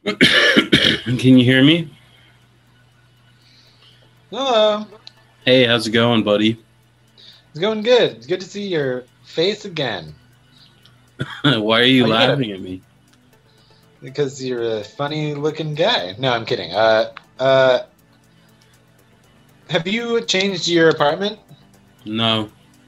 Can you hear me? Hello. Hey, how's it going, buddy? It's going good. It's good to see your face again. Why are you Oh, you got it laughing at me? because you're a funny looking guy. No, I'm kidding. Have you changed your apartment? No.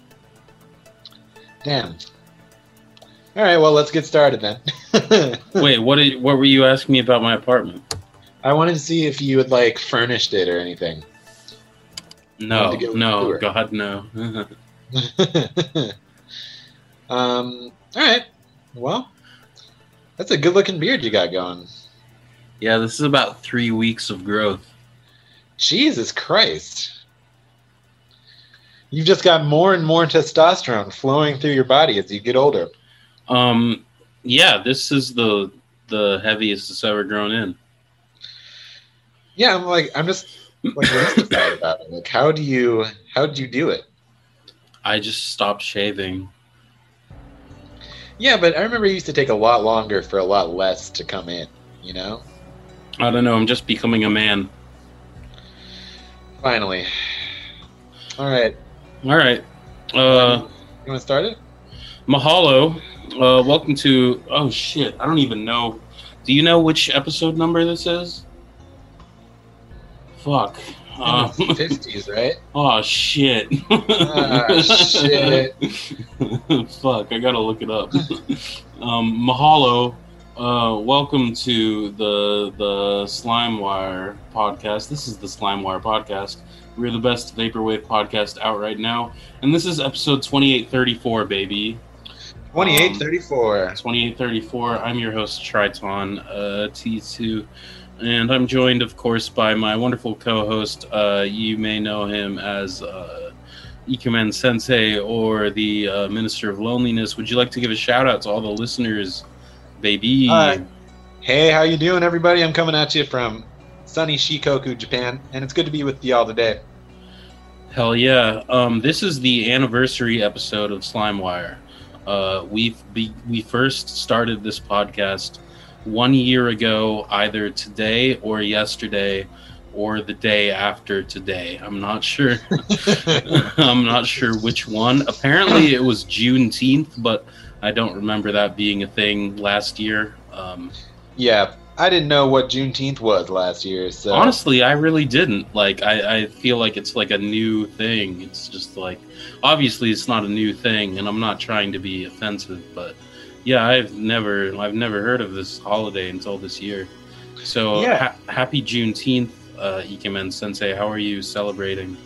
Damn. All right, well, let's get started then. Wait, what were you asking me about my apartment? I wanted to see if you had like furnished it or anything. No, Wanted to give it a no, tour. God, no. All right. Well, that's a good looking beard you got going. Yeah, this is about 3 weeks of growth. Jesus Christ. You've just got more and more testosterone flowing through your body as you get older. Yeah, this is the heaviest it's ever grown in. Yeah, I'm just like mystified about it. Like, how did you do it? I just stopped shaving. Yeah, but I remember it used to take a lot longer for a lot less to come in, you know? I don't know, I'm just becoming a man. Finally. All right. All right. You want to start it? Mahalo. Welcome to... Oh, shit. I don't even know. Do you know which episode number this is? Fuck. 50s, right? Oh, shit. Ah, shit. Fuck, I gotta look it up. Mahalo. Welcome to the Slimewire podcast. This is the Slimewire podcast. We're the best vaporwave podcast out right now. And this is episode 2834, baby. 2834. 2834. I'm your host, Triton T2. And I'm joined, of course, by my wonderful co-host. You may know him as Ikemen Sensei or the Minister of Loneliness. Would you like to give a shout-out to all the listeners, baby? Hey, how you doing, everybody? I'm coming at you from sunny Shikoku, Japan, and it's good to be with y'all today. Hell yeah. This is the anniversary episode of Slimewire. We first started this podcast 1 year ago, either today or yesterday or the day after today. I'm not sure. I'm not sure which one. Apparently it was Juneteenth, but I don't remember that being a thing last year. Yeah, I didn't know what Juneteenth was last year, so... Honestly, I really didn't. Like, I feel like it's like a new thing. It's just like, obviously it's not a new thing, and I'm not trying to be offensive, but yeah, I've never heard of this holiday until this year. So Yeah. Happy Juneteenth, Ikemen Sensei. How are you celebrating?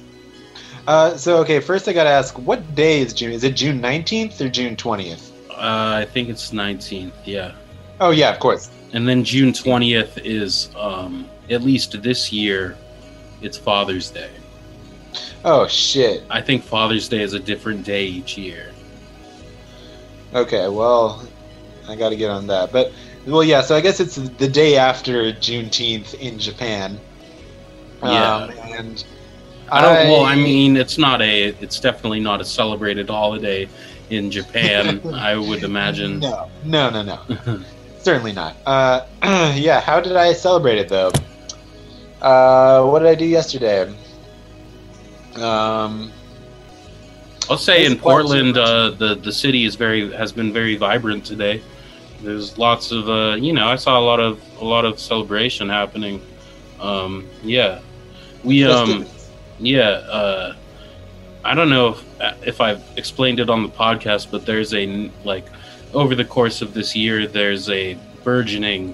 Okay, first I gotta ask, what day is June? Is it June 19th or June 20th? I think it's 19th, yeah. Oh, yeah, of course. And then June 20th is, at least this year, it's Father's Day. Oh, shit. I think Father's Day is a different day each year. Okay, well, I gotta get on that. But, well, yeah, so I guess it's the day after Juneteenth in Japan. Yeah. And I mean, it's definitely not a celebrated holiday in Japan, I would imagine. No. Certainly not. Yeah, how did I celebrate it, though? What did I do yesterday? I'll say in It's quite Portland, too the city has been very vibrant today. There's lots of I saw a lot of celebration happening. Yeah, we festivities. yeah. I don't know if I've explained it on the podcast, but there's over the course of this year, there's a burgeoning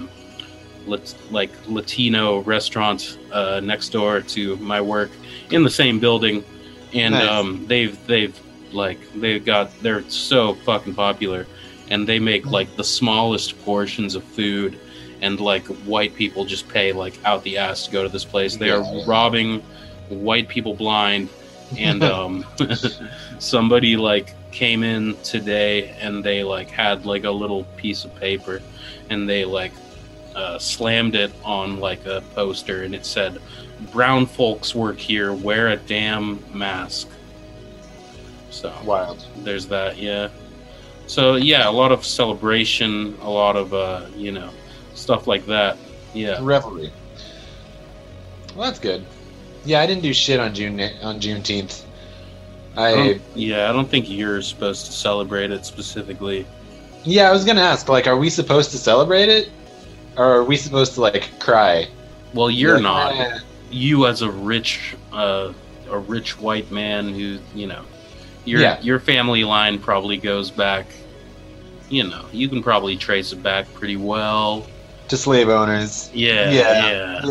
Latino restaurant next door to my work in the same building, and Nice. they're so fucking popular, and they make like the smallest portions of food, and like white people just pay like out the ass to go to this place. They are robbing white people blind, and somebody like came in today and they like had like a little piece of paper, and they like slammed it on like a poster, and it said, "Brown folks work here, wear a damn mask." So Wild. there's that. Yeah. So yeah, a lot of celebration, a lot of stuff like that. Yeah. Revelry. Well, that's good. Yeah, I didn't do shit on Juneteenth. I don't think you're supposed to celebrate it specifically. Yeah, I was gonna ask, like, are we supposed to celebrate it, or are we supposed to like cry? Well, you're like, not. You as a rich white man who, your family line probably goes back. You can probably trace it back pretty well to slave owners. Yeah.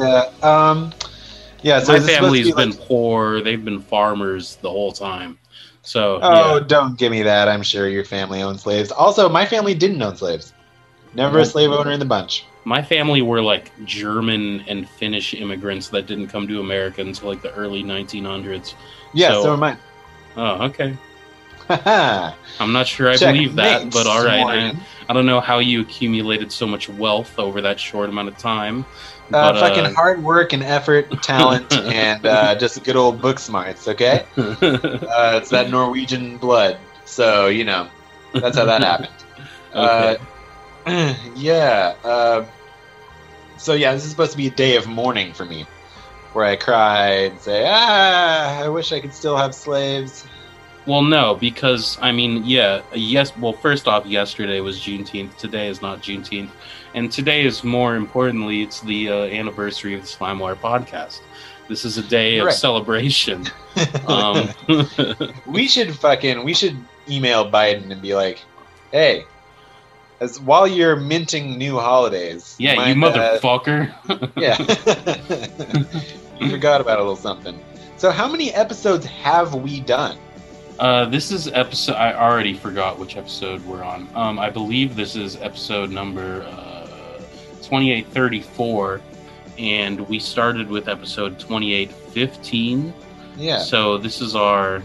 So my family's been poor. They've been farmers the whole time. So don't give me that. I'm sure your family owned slaves. Also, my family didn't own slaves. Never a slave owner in the bunch. My family were like German and Finnish immigrants that didn't come to America until like the early 1900s. Yeah, so am I. Oh, okay. I'm not sure I believe that, but all right. I don't know how you accumulated so much wealth over that short amount of time. Fucking hard work and effort, talent, and just good old book smarts, okay? It's that Norwegian blood. So, that's how that happened. Okay. So, this is supposed to be a day of mourning for me, where I cry and say, I wish I could still have slaves. Well, no, because, well, first off, yesterday was Juneteenth. Today is not Juneteenth. And today is, more importantly, it's the anniversary of the Slimewire podcast. This is a day of celebration. We should email Biden and be like, hey, while you're minting new holidays... Yeah, you motherfucker. You forgot about a little something. So how many episodes have we done? This is episode... I already forgot which episode we're on. I believe this is episode number 2834, and we started with episode 2815. Yeah. So this is our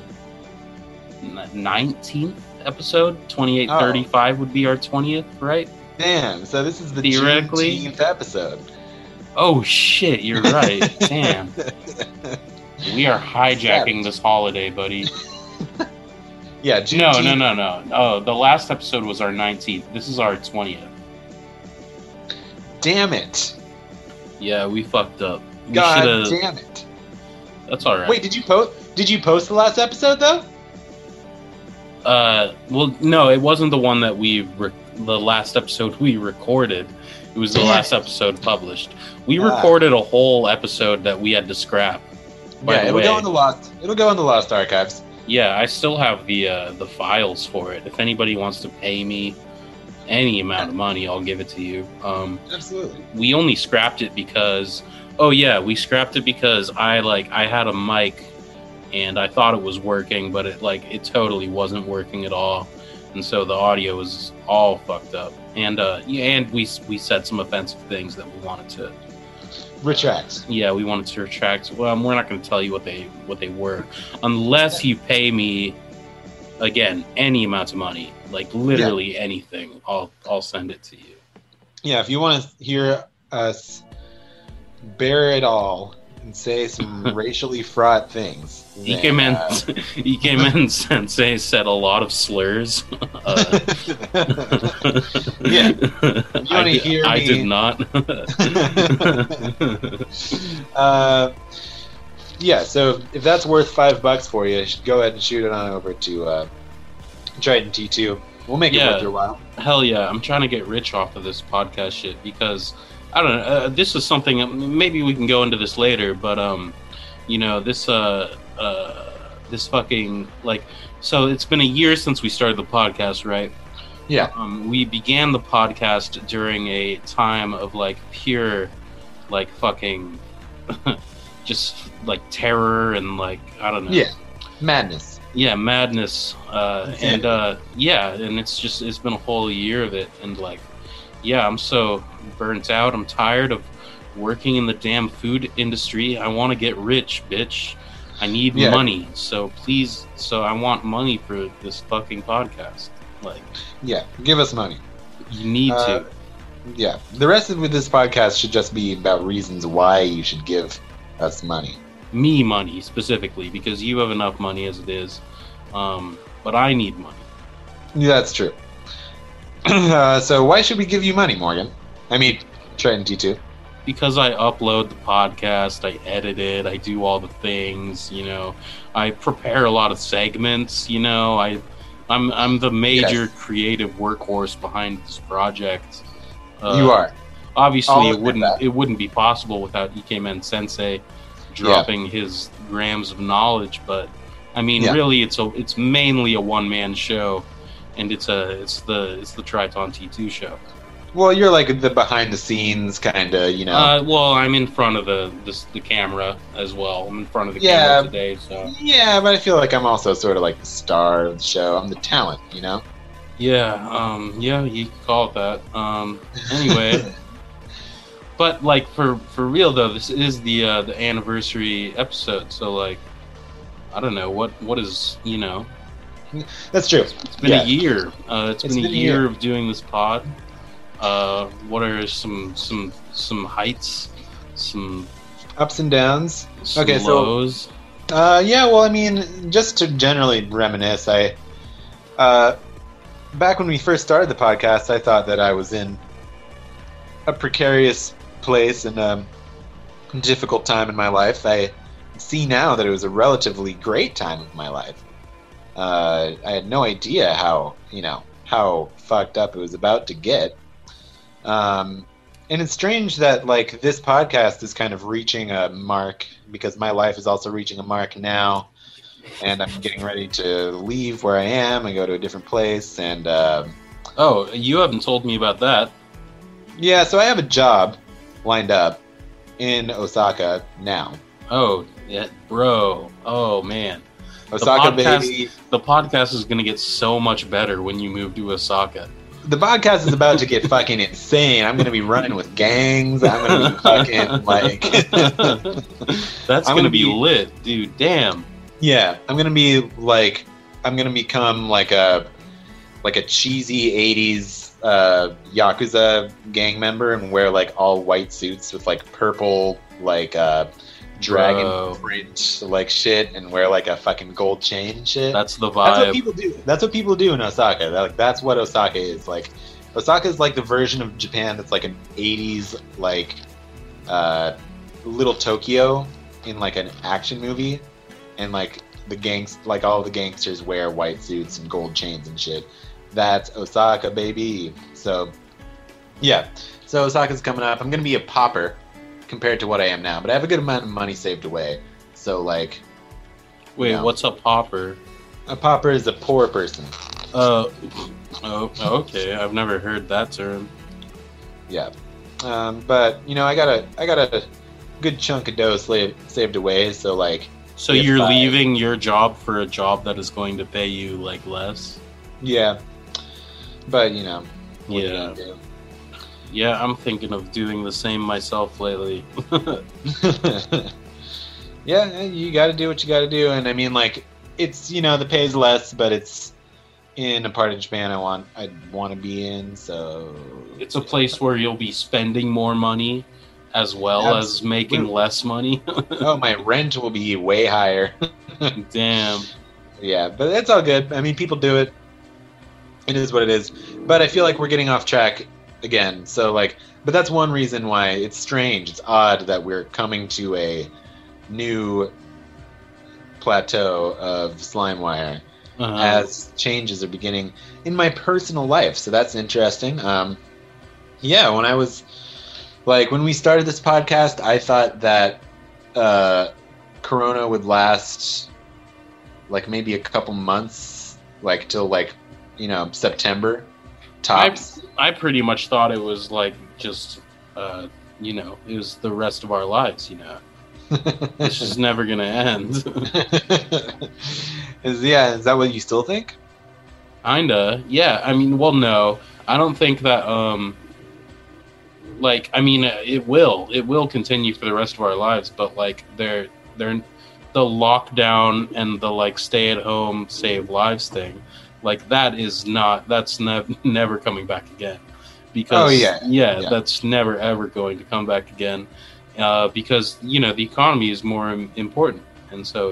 19th episode. 2835 would be our 20th, right? Damn, so this is the theoretically 19th episode. Oh, shit, you're right. Damn. We are hijacking this holiday, buddy. Yeah, Juneteenth. No. Oh, the last episode was our 19th. This is our 20th. Damn it. Yeah, we fucked up. God damn it. That's all right. Wait, did you post the last episode, though? Well, no, it wasn't the one that the last episode we recorded. It was the last episode published. We recorded a whole episode that we had to scrap. It'll go in the lost archives. Yeah, I still have the files for it. If anybody wants to pay me any amount of money, I'll give it to you. Absolutely. We only scrapped it because we scrapped it because I had a mic and I thought it was working, but it totally wasn't working at all. And so the audio was all fucked up. And we said some offensive things that we wanted to retract. We wanted to retract. Well, we're not going to tell you what they were, unless you pay me, again, any amount of money, literally anything. I'll send it to you. Yeah, if you want to hear us bear it all and say some racially fraught things. He came in and said a lot of slurs. Yeah. You want to hear me? I did not. So if that's worth $5 for you, go ahead and shoot it on over to Trident T2. We'll make it worth your while. Hell yeah. I'm trying to get rich off of this podcast shit because, I don't know, this is something, maybe we can go into this later, but, this fucking, so it's been a year since we started the podcast, right? Yeah. We began the podcast during a time of, pure, fucking, just, terror and, I don't know. Yeah. Madness. Yeah, madness. And it's been a whole year of it. And, I'm so burnt out. I'm tired of working in the damn food industry. I want to get rich, bitch. I need money. So please, I want money for this fucking podcast. Give us money. You need to. Yeah. The rest of this podcast should just be about reasons why you should give us money. Me money, specifically, because you have enough money as it is. But I need money. Yeah, that's true. So why should we give you money, Morgan? I mean, Triton T2. Because I upload the podcast, I edit it, I do all the things, you know. I prepare a lot of segments, you know. I'm the major creative workhorse behind this project. You are. Obviously, it wouldn't be possible without Ikemen Sensei dropping his grams of knowledge. But I mean, really, it's mainly a one-man show, and it's the Triton T2 show. Well, you're like the behind-the-scenes kind of, you know. Well, I'm in front of the camera as well. I'm in front of the camera today, so. Yeah, but I feel like I'm also sort of like the star of the show. I'm the talent, you know. Yeah, you can call it that. Anyway, but like for real though, this is the anniversary episode, so like, I don't know what is, you know. That's true. It's been a year. It's been a year of doing this pod. What are some heights, some ups and downs? Some lows? Yeah, well, I mean, just to generally reminisce, back when we first started the podcast, I thought that I was in a precarious place and a difficult time in my life. I see now that it was a relatively great time of my life. I had no idea how fucked up it was about to get. And it's strange that like this podcast is kind of reaching a mark because my life is also reaching a mark now, and I'm getting ready to leave where I am and go to a different place. And oh, you haven't told me about that. Yeah, so I have a job lined up in Osaka now. Oh, yeah, bro. Oh man, Osaka, baby. The podcast is gonna get so much better when you move to Osaka. The podcast is about to get fucking insane. I'm going to be running with gangs. I'm going to be fucking like... That's going to be lit, dude. Damn. Yeah, I'm going to be like... I'm going to become like a cheesy 80s Yakuza gang member and wear like all white suits with like purple like dragon print like shit and wear like a fucking gold chain and shit. That's the vibe. That's what people do. That's what people do in Osaka. That's what Osaka is. Like Osaka is like the version of Japan that's like an 80s like little Tokyo in like an action movie, and like all the gangsters wear white suits and gold chains and shit. That's Osaka, baby. So yeah. So Osaka's coming up. I'm gonna be a pauper compared to what I am now, but I have a good amount of money saved away. So like, wait, what's a pauper? A pauper is a poor person. Oh, okay. I've never heard that term. Yeah, but you know, I got a good chunk of dough saved away. So like, so you're leaving your job for a job that is going to pay you like less? Yeah, but you know, yeah. Yeah, I'm thinking of doing the same myself lately. Yeah, you got to do what you got to do, and I mean, like, it's, you know, the pay's less, but it's in a part of Japan I'd want to be in, so it's a place where you'll be spending more money as well as making less money. Oh, my rent will be way higher. Damn. Yeah, but it's all good. I mean, people do it. It is what it is. But I feel like we're getting off track again. So like, but that's one reason why it's strange. It's odd that we're coming to a new plateau of SlimeWire as changes are beginning in my personal life. So that's interesting. Yeah, when we started this podcast, I thought that Corona would last like maybe a couple months, like till like, you know, September tops. I pretty much thought it was like just, you know, it was the rest of our lives, you know. It's just never going to end. Is that what you still think? Kinda, yeah. I mean, well, no. I don't think that, like, I mean, it will continue for the rest of our lives, but, like, they're the lockdown and the, like, stay-at-home, save lives thing, like, that's never coming back again. Because, that's never, ever going to come back again. Because, you know, the economy is more important. And so,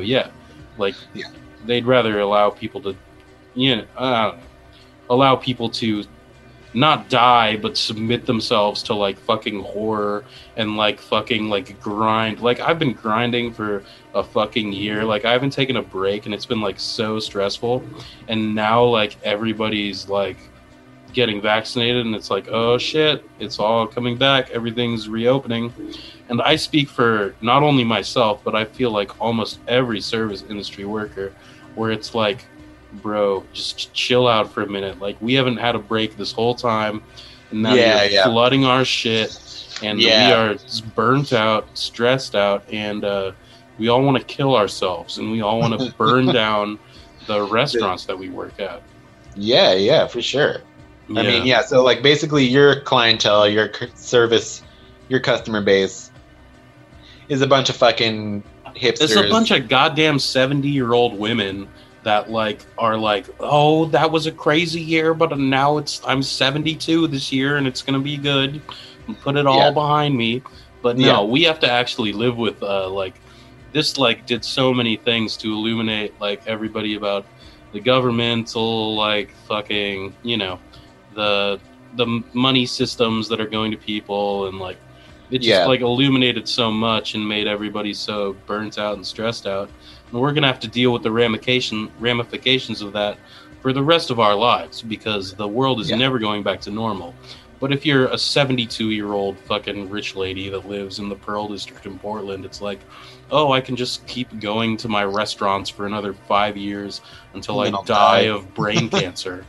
they'd rather allow people to, you know, allow people to not die, but submit themselves to like fucking horror and like fucking like grind. Like I've been grinding for a fucking year. Like I haven't taken a break, and it's been like so stressful. And now like everybody's like getting vaccinated, and it's like, oh shit, it's all coming back. Everything's reopening. And I speak for not only myself, but I feel like almost every service industry worker, where it's like, bro, just chill out for a minute. Like we haven't had a break this whole time, and now you're flooding our shit, and we are burnt out, stressed out, and we all want to kill ourselves, and we all want to burn down the restaurants that we work at. Yeah, for sure. Yeah. I mean, so like basically your clientele, your service, your customer base is a bunch of fucking hipsters. It's a bunch of goddamn 70-year-old women that like are like, oh, that was a crazy year, but now I'm 72 this year, and it's gonna be good. And put it all behind me. But no, we have to actually live with like this. Like did so many things to illuminate like everybody about the governmental like fucking the money systems that are going to people, and like it just like illuminated so much and made everybody so burnt out and stressed out. And we're going to have to deal with the ramifications of that for the rest of our lives, because the world is never going back to normal. But if you're a 72-year-old fucking rich lady that lives in the Pearl District in Portland, it's like, oh, I can just keep going to my restaurants for another 5 years until I die of brain cancer,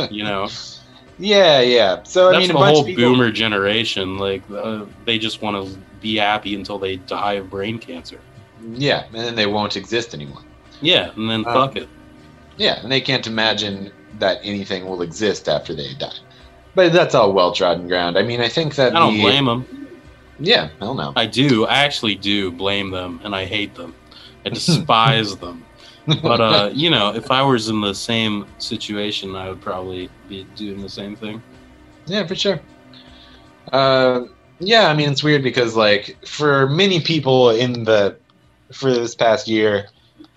Yeah. So that's the whole boomer generation. Like they just want to be happy until they die of brain cancer. Yeah, and then they won't exist anymore. Yeah, and then fuck it. Yeah, and they can't imagine that anything will exist after they die. But that's all well-trodden ground. I mean, I think that I don't blame them. Yeah, hell no. I do. I actually do blame them, and I hate them. I despise them. But, if I was in the same situation, I would probably be doing the same thing. Yeah, for sure. Yeah, I mean, it's weird because, like, for many people for this past year,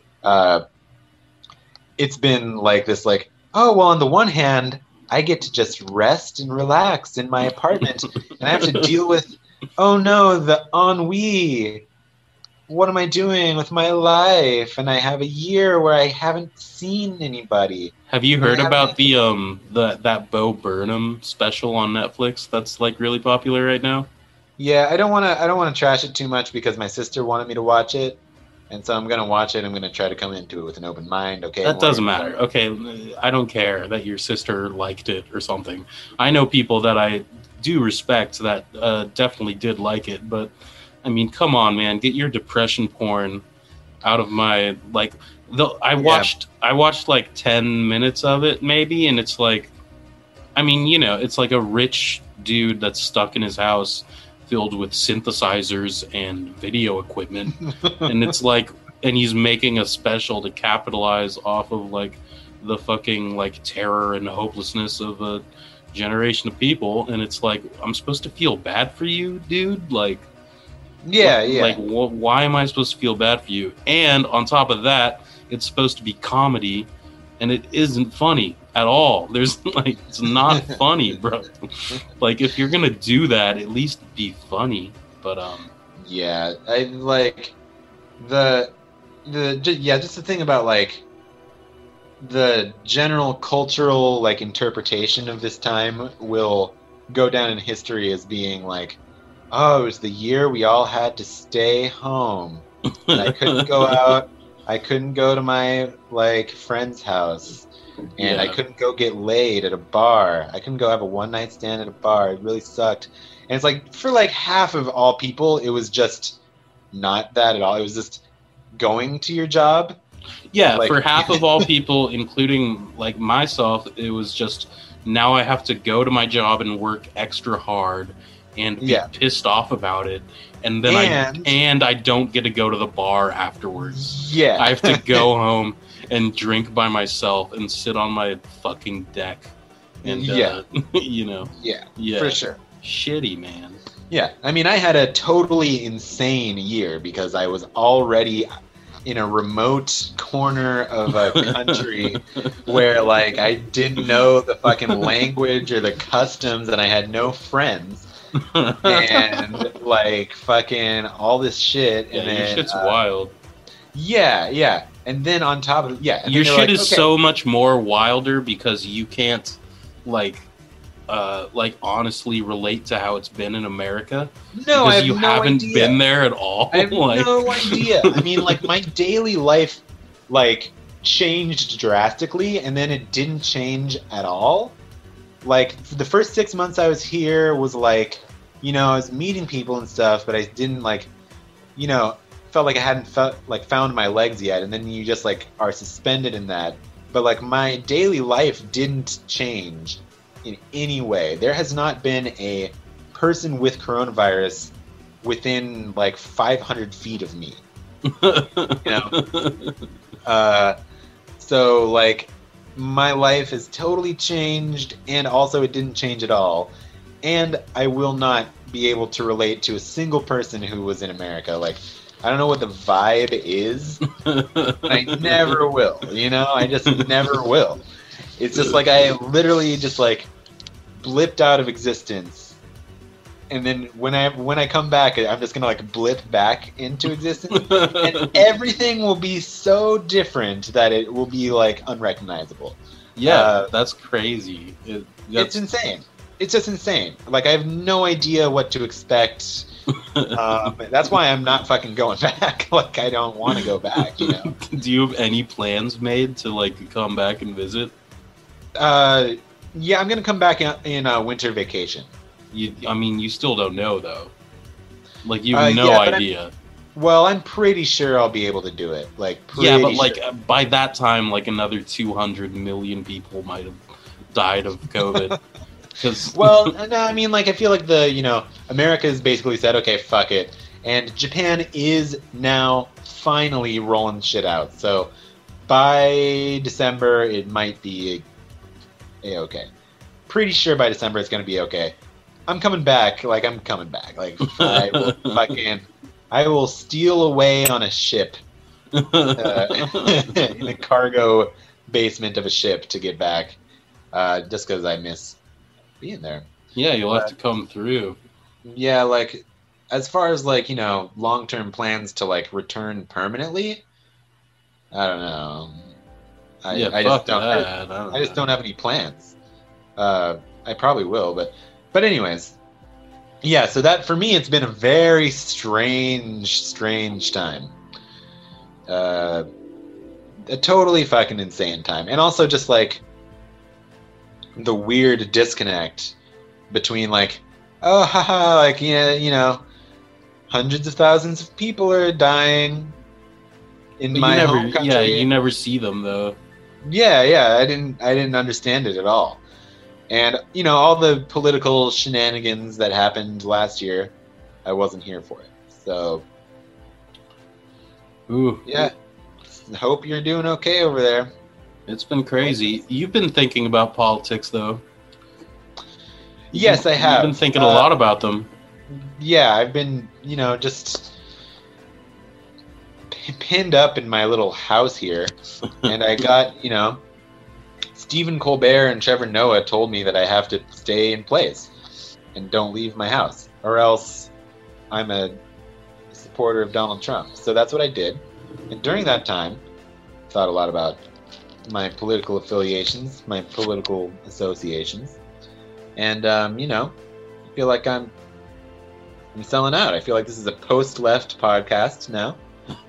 it's been like this, like, oh, well, on the one hand, I get to just rest and relax in my apartment, and I have to deal with, oh no, the ennui. What am I doing with my life? And I have a year where I haven't seen anybody. Have you heard about that Bo Burnham special on Netflix that's like really popular right now? Yeah, I don't want to trash it too much because my sister wanted me to watch it, and so I'm gonna watch it. I'm gonna try to come into it with an open mind. Okay, that doesn't matter. Okay, I don't care that your sister liked it or something. I know people that I do respect that definitely did like it, but I mean, come on, man, get your depression porn out of my like. I watched like 10 minutes of it maybe, and it's like, I mean, it's like a rich dude that's stuck in his house filled with synthesizers and video equipment, and it's like, and he's making a special to capitalize off of like the fucking like terror and hopelessness of a generation of people, and it's like, I'm supposed to feel bad for you, dude? Like, like why am I supposed to feel bad for you? And on top of that, it's supposed to be comedy, and it isn't funny at all. There's like, it's not funny, bro. Like, if you're gonna do that, at least be funny. But yeah, I like just the thing about like the general cultural like interpretation of this time will go down in history as being like, oh, it was the year we all had to stay home, and I couldn't go out. I couldn't go to my like friend's house, and I couldn't go get laid at a bar. I couldn't go have a one-night stand at a bar. It really sucked. And it's like, for like half of all people, it was just not that at all. It was just going to your job. Yeah, like, for half of all people, including like myself, it was just, now I have to go to my job and work extra hard and be pissed off about it. And then I don't get to go to the bar afterwards. Yeah. I have to go home and drink by myself and sit on my fucking deck. And, Yeah, for sure. Shitty, man. Yeah. I mean, I had a totally insane year because I was already in a remote corner of a country where like I didn't know the fucking language or the customs and I had no friends and like fucking all this shit. Yeah, And then, your shit's wild. Yeah. And then on top of your shit is so much more wilder because you can't like honestly relate to how it's been in America. No, because I have you no haven't idea. been there at all. I have no idea. I mean, like my daily life, like changed drastically, and then it didn't change at all. Like the first 6 months I was here was like, you know, I was meeting people and stuff, but I didn't like, you know, felt like I hadn't found my legs yet, and then you just like are suspended in that. But like my daily life didn't change in any way. There has not been a person with coronavirus within like 500 feet of me. You know? So like my life has totally changed, and also it didn't change at all. And I will not be able to relate to a single person who was in America. Like, I don't know what the vibe is. I never will, you know? I just never will. It's just like I literally just like blipped out of existence. And then when I come back, I'm just gonna like blip back into existence, and everything will be so different that it will be like unrecognizable. Yeah, that's crazy. It's insane. It's just insane. Like I have no idea what to expect. That's why I'm not fucking going back. Like I don't want to go back. You know. Do you have any plans made to like come back and visit? Yeah, I'm gonna come back in winter vacation. I mean, you still don't know though. Like you have no idea. I'm pretty sure I'll be able to do it. Like, yeah, but like by that time, like another 200 million people might have died of COVID. Well, no, I mean, like I feel like America has basically said, okay, fuck it, and Japan is now finally rolling shit out. So by December, it might be okay. Pretty sure by December it's gonna be okay. I'm coming back. Like I'm coming back. Like I will steal away on a ship in the cargo basement of a ship to get back, just because I miss being there. Yeah, you'll have to come through. Yeah, like as far as like long-term plans to like return permanently, I don't know. I just don't have any plans. I probably will, but anyways, yeah. So that for me, it's been a very strange time. A totally fucking insane time, and also just like the weird disconnect between like, oh haha, like hundreds of thousands of people are dying in my home country. Yeah, you never see them though. Yeah, I didn't understand it at all. And all the political shenanigans that happened last year, I wasn't here for it. So, yeah. Hope you're doing okay over there. It's been crazy. You've been thinking about politics, though. Yes, I have. You've been thinking a lot about them. Yeah, I've been, just pinned up in my little house here, and I got, Stephen Colbert and Trevor Noah told me that I have to stay in place and don't leave my house, or else I'm a supporter of Donald Trump. So that's what I did. And during that time, I thought a lot about my political affiliations, my political associations. And, I feel like I'm selling out. I feel like this is a post-left podcast now.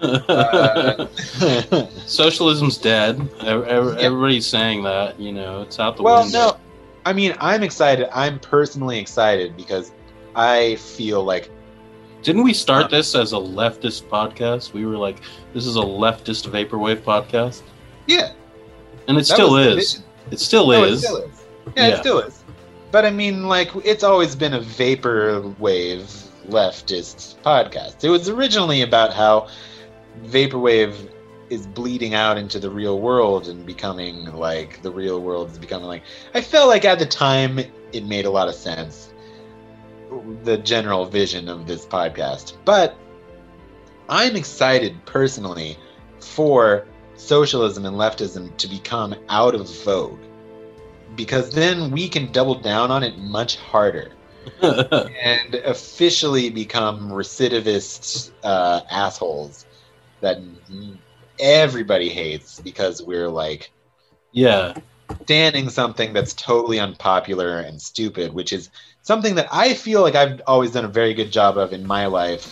Socialism's dead. Everybody's saying that, it's out the window. Well, no, I mean, I'm excited. I'm personally excited because I feel like... Didn't we start this as a leftist podcast? We were like, this is a leftist vaporwave podcast? Yeah. And it still is. It still is. It still is. Yeah, it still is. But I mean, like, it's always been a vaporwave leftist podcast. It was originally about how vaporwave is bleeding out into the real world and becoming like the real world is becoming like... I felt like at the time it made a lot of sense, the general vision of this podcast. But I'm excited personally for socialism and leftism to become out of vogue, because then we can double down on it much harder and officially become recidivist assholes that everybody hates because we're like standing something that's totally unpopular and stupid, which is something that I feel like I've always done a very good job of in my life,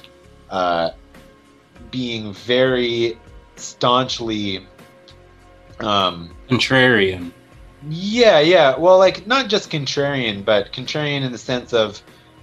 being very staunchly contrarian. Yeah. Well, like, not just contrarian, but contrarian in the sense of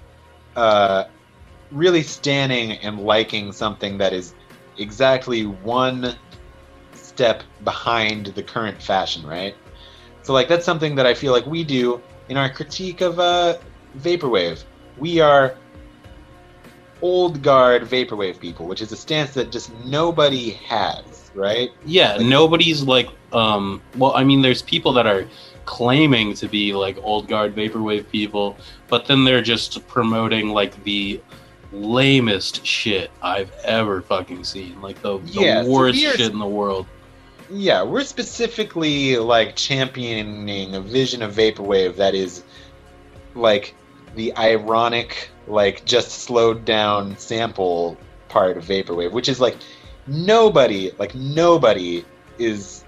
really standing and liking something that is exactly one step behind the current fashion, right? So, like, that's something that I feel like we do in our critique of vaporwave. We are old guard vaporwave people, which is a stance that just nobody has, right? Yeah, like, nobody's like, well, I mean, there's people that are claiming to be like old guard vaporwave people, but then they're just promoting like the lamest shit I've ever fucking seen, like the worst shit in the world. Yeah, we're specifically like championing a vision of vaporwave that is like the ironic, like, just slowed down sample part of vaporwave, which is like nobody is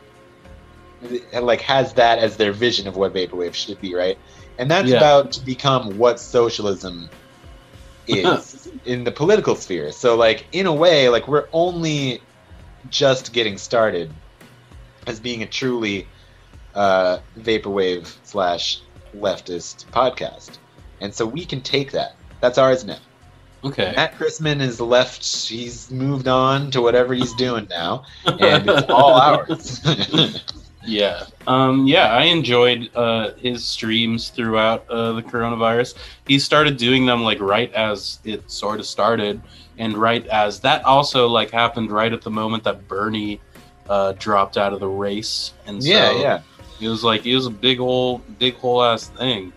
like has that as their vision of what vaporwave should be, right? And that's about to become what socialism is in the political sphere. So, like, in a way, like, we're only just getting started as being a truly vaporwave / leftist podcast, and so we can take that. That's ours now. Okay. Matt Chrisman is left. He's moved on to whatever he's doing now, and it's all ours. Yeah. I enjoyed his streams throughout the coronavirus. He started doing them like right as it sort of started, and right as that also like happened right at the moment that Bernie dropped out of the race, and so it was a big whole ass thing.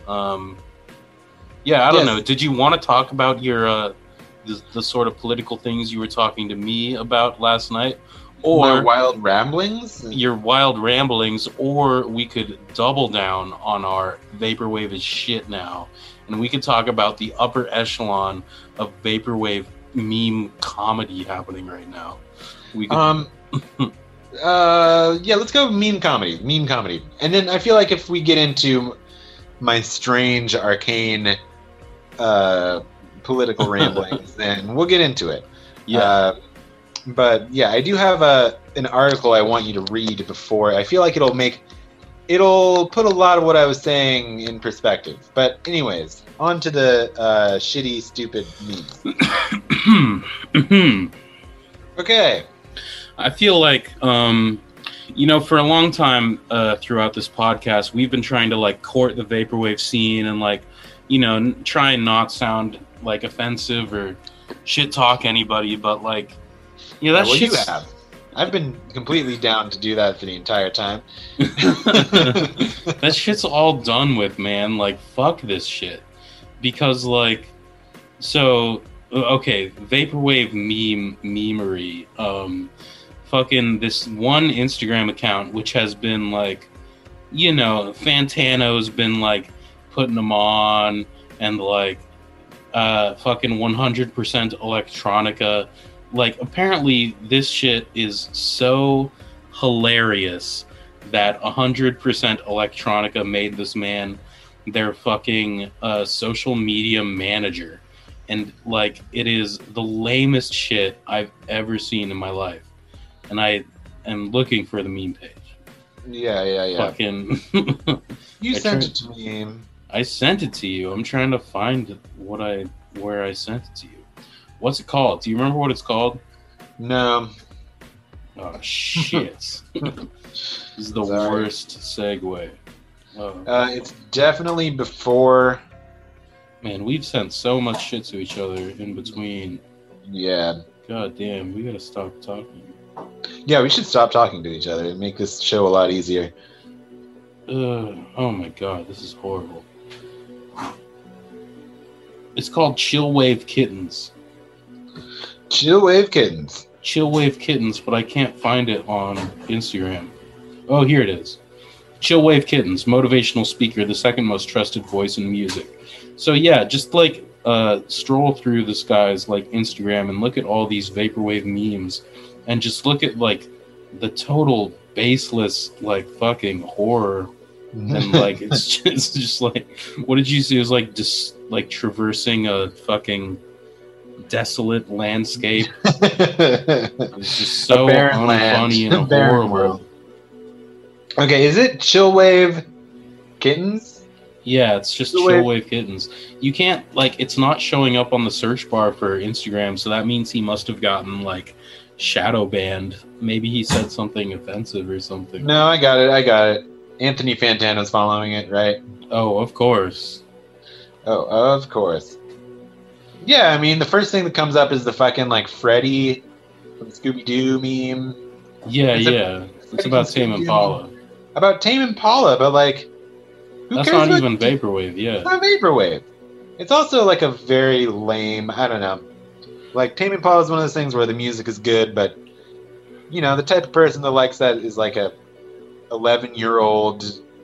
I don't know. Did you want to talk about your the sort of political things you were talking to me about last night? Or my wild ramblings? Your wild ramblings, or we could double down on our vaporwave is shit now, and we could talk about the upper echelon of vaporwave meme comedy happening right now. We could... let's go meme comedy. And then I feel like if we get into my strange, arcane political ramblings, then we'll get into it. But yeah, I do have an article I want you to read before. I feel like it'll put a lot of what I was saying in perspective. But anyways, on to the shitty, stupid memes. Okay. I feel like, for a long time throughout this podcast, we've been trying to like court the vaporwave scene and like, try and not sound like offensive or shit talk anybody, but like, that shit. You have. I've been completely down to do that for the entire time. That shit's all done with, man. Like, fuck this shit. Because, like, so, okay, vaporwave memery. Fucking this one Instagram account, which has been, like, Fantano's been, like, putting them on, and, like, fucking 100% electronica. Like, apparently this shit is so hilarious that 100% electronica made this man their fucking social media manager. And, like, it is the lamest shit I've ever seen in my life. And I am looking for the meme page. Yeah. Fucking... You sent it to me. I sent it to you. I'm trying to find where I sent it to you. What's it called? Do you remember what it's called? No. Oh, shit. This is the worst segue. It's definitely before... Man, we've sent so much shit to each other in between. Yeah. God damn, we gotta stop talking. Yeah, we should stop talking to each other and make this show a lot easier. Oh my god, this is horrible. It's called Chillwave Kittens. Chillwave Kittens. Chillwave Kittens, but I can't find it on Instagram. Oh, here it is. Chillwave Kittens, motivational speaker, the second most trusted voice in music. So yeah, just like stroll through this guy's like Instagram and look at all these vaporwave memes, and just look at like the total baseless like fucking horror, and like it's just like, what did you see? It was like just like traversing a fucking desolate landscape. It's just so unfunny and horrible. Okay, is it Chillwave Kittens? Yeah, it's just Chillwave Kittens. You can't, like, it's not showing up on the search bar for Instagram, so that means he must have gotten, like, shadow banned. Maybe he said something offensive or something. No, I got it. Anthony Fantana's following it, right? Oh, of course. Oh, of course. Yeah, I mean, the first thing that comes up is the fucking, like, Freddy from Scooby-Doo meme. Yeah, it's about Tame Impala. About Tame Impala, but, like, who That's cares not even Vaporwave, yeah. It's not Vaporwave. It's also, like, a very lame, I don't know. Like, Tame Impala is one of those things where the music is good, but, you know, the type of person that likes that is, like, a 11-year-old...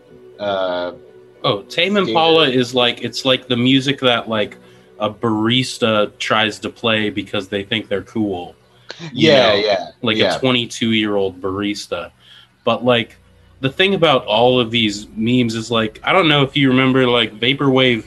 Tame Impala is, like, it's like the music that, like, a barista tries to play because they think they're cool. Yeah. Like a 22-year-old barista. But, like, the thing about all of these memes is, like, I don't know if you remember, like, Vaporwave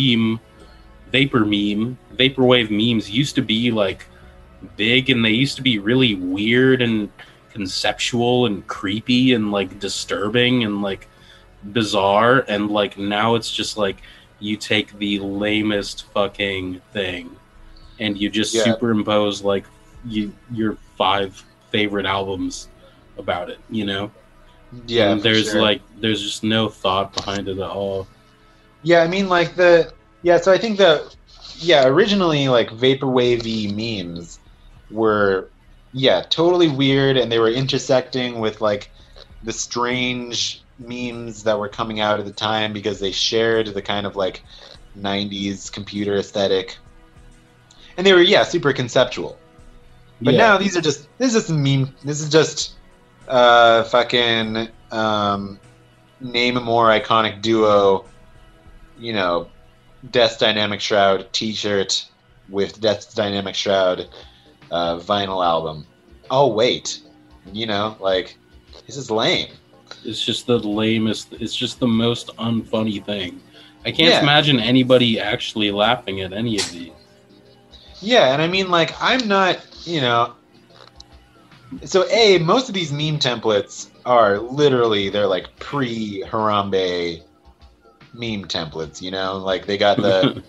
memes used to be, like, big, and they used to be really weird and conceptual and creepy and, like, disturbing and, like, bizarre, and, like, now it's just, like, you take the lamest fucking thing and you just superimpose, like, your 5 favorite albums about it, you know? Yeah, and there's there's just no thought behind it at all. Yeah, I mean, like, so I think originally, like, vaporwavy memes were, totally weird, and they were intersecting with, like, the strange memes that were coming out at the time because they shared the kind of, like, 90s computer aesthetic. And they were, super conceptual. But now this is just a meme. This is just fucking name a more iconic duo, you know, Death's Dynamic Shroud t-shirt with Death's Dynamic Shroud vinyl album. Oh, wait. You know, like, this is lame. It's just the lamest, it's just the most unfunny thing. I can't imagine anybody actually laughing at any of these. Yeah, and I mean, like, I'm not, you know... So, most of these meme templates are literally, they're like pre-Harambe meme templates, you know? Like, they got the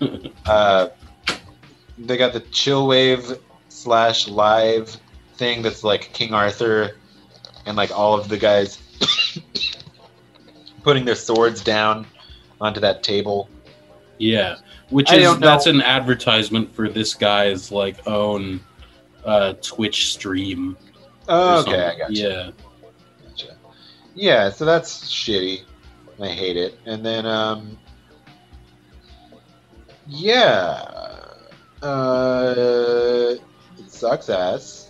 Chillwave /live thing that's like King Arthur and, like, all of the guys putting their swords down onto that table. Yeah, that's an advertisement for this guy's, like, own Twitch stream. Oh, okay, I got you. Yeah. Gotcha. Yeah, so that's shitty. I hate it. And then, it sucks ass.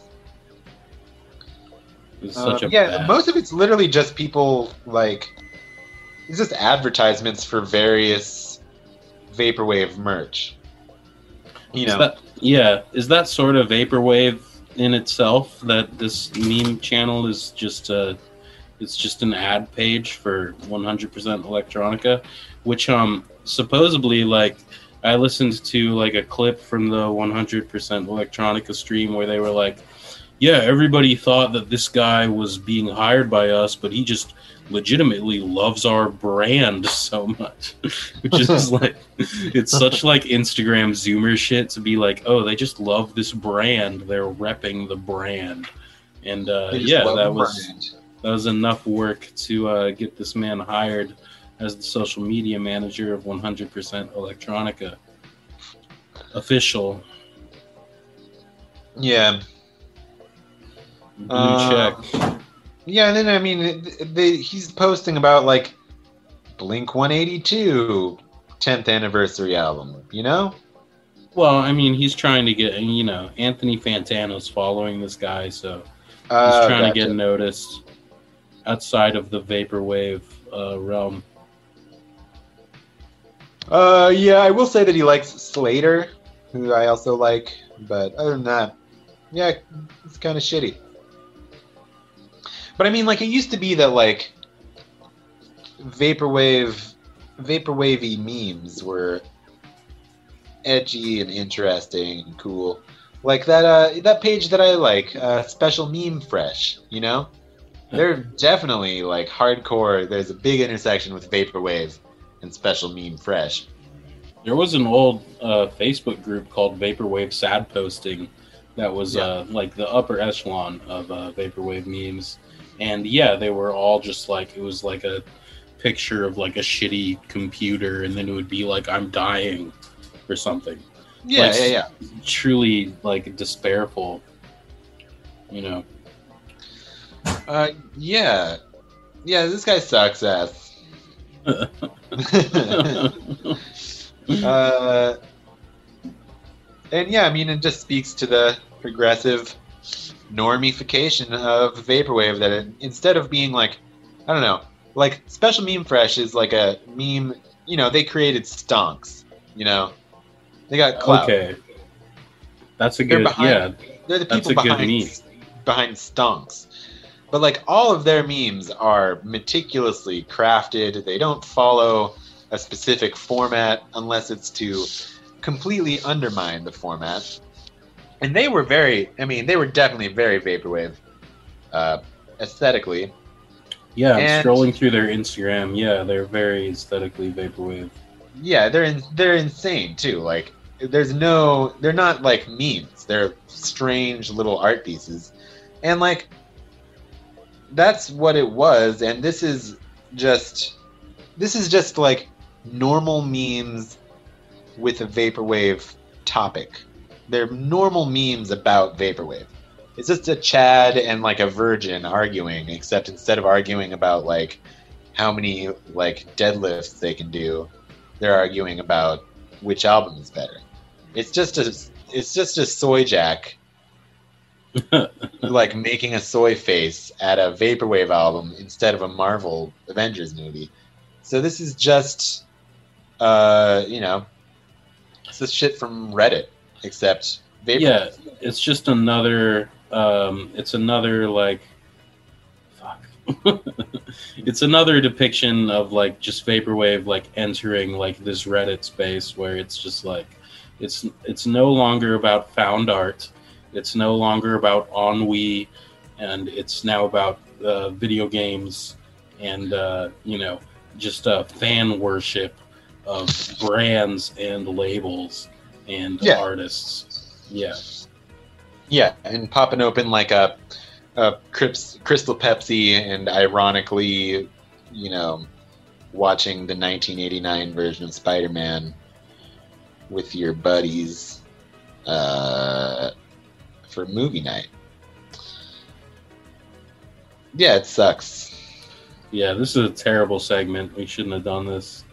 It's such a most of it's literally just people, like, it's just advertisements for various vaporwave merch. You know? Is that sort of vaporwave in itself, that this meme channel is just it's just an ad page for 100% Electronica, which supposedly, like, I listened to, like, a clip from the 100% Electronica stream where they were like, yeah, everybody thought that this guy was being hired by us, but he just legitimately loves our brand so much. Which is like, it's such, like, Instagram Zoomer shit to be like, oh, they just love this brand, they're repping the brand. And that was enough work to get this man hired as the social media manager of 100% Electronica. Official. Yeah. Blue check. Yeah, and then, I mean, he's posting about, like, Blink-182 10th anniversary album, you know? Well, I mean, he's trying to get, Anthony Fantano's following this guy, so he's trying to get Gotcha. noticed outside of the vaporwave realm. Yeah, I will say that he likes Slater, who I also like, but other than that, yeah, it's kind of shitty. But I mean, like, it used to be that, like, vaporwavy memes were edgy and interesting and cool. Like that page that I like, Special Meme Fresh, you know? They're definitely, like, hardcore. There's a big intersection with vaporwave and Special Meme Fresh. There was an old Facebook group called Vaporwave Sad Posting that was like the upper echelon of vaporwave memes, and yeah, they were all just like, it was like a picture of like a shitty computer, and then it would be like, I'm dying or something. Yeah, Like, yeah. Truly like despairful, you know. Yeah. Yeah, this guy sucks ass. And yeah, I mean, it just speaks to the progressive normification of vaporwave, that instead of being like, I don't know, like Special Meme Fresh is like a meme, they created stonks, they got clout. Okay, that's a good, They're the that's people a good meme. behind stonks. But like, all of their memes are meticulously crafted. They don't follow a specific format unless it's to completely undermine the format. And they were definitely very vaporwave aesthetically. Yeah, I'm scrolling through their Instagram. Yeah, they're very aesthetically vaporwave. Yeah, they're insane too. Like, they're not like memes. They're strange little art pieces. And like, that's what it was. And this is just like normal memes with a vaporwave topic. They're normal memes about vaporwave. It's just a Chad and like a virgin arguing, except instead of arguing about like how many like deadlifts they can do, they're arguing about which album is better. It's just a soy jack like making a soy face at a vaporwave album instead of a Marvel Avengers movie. So this is just it's this shit from Reddit, except vaporwave. Yeah, it's just another it's another like it's another depiction of like just vaporwave like entering like this Reddit space where it's just like it's no longer about found art, it's no longer about ennui, and it's now about video games and just fan worship of brands and labels and artists. Yeah, and popping open like a Crystal Pepsi and ironically, watching the 1989 version of Spider-Man with your buddies for movie night. Yeah, it sucks. Yeah, this is a terrible segment. We shouldn't have done this.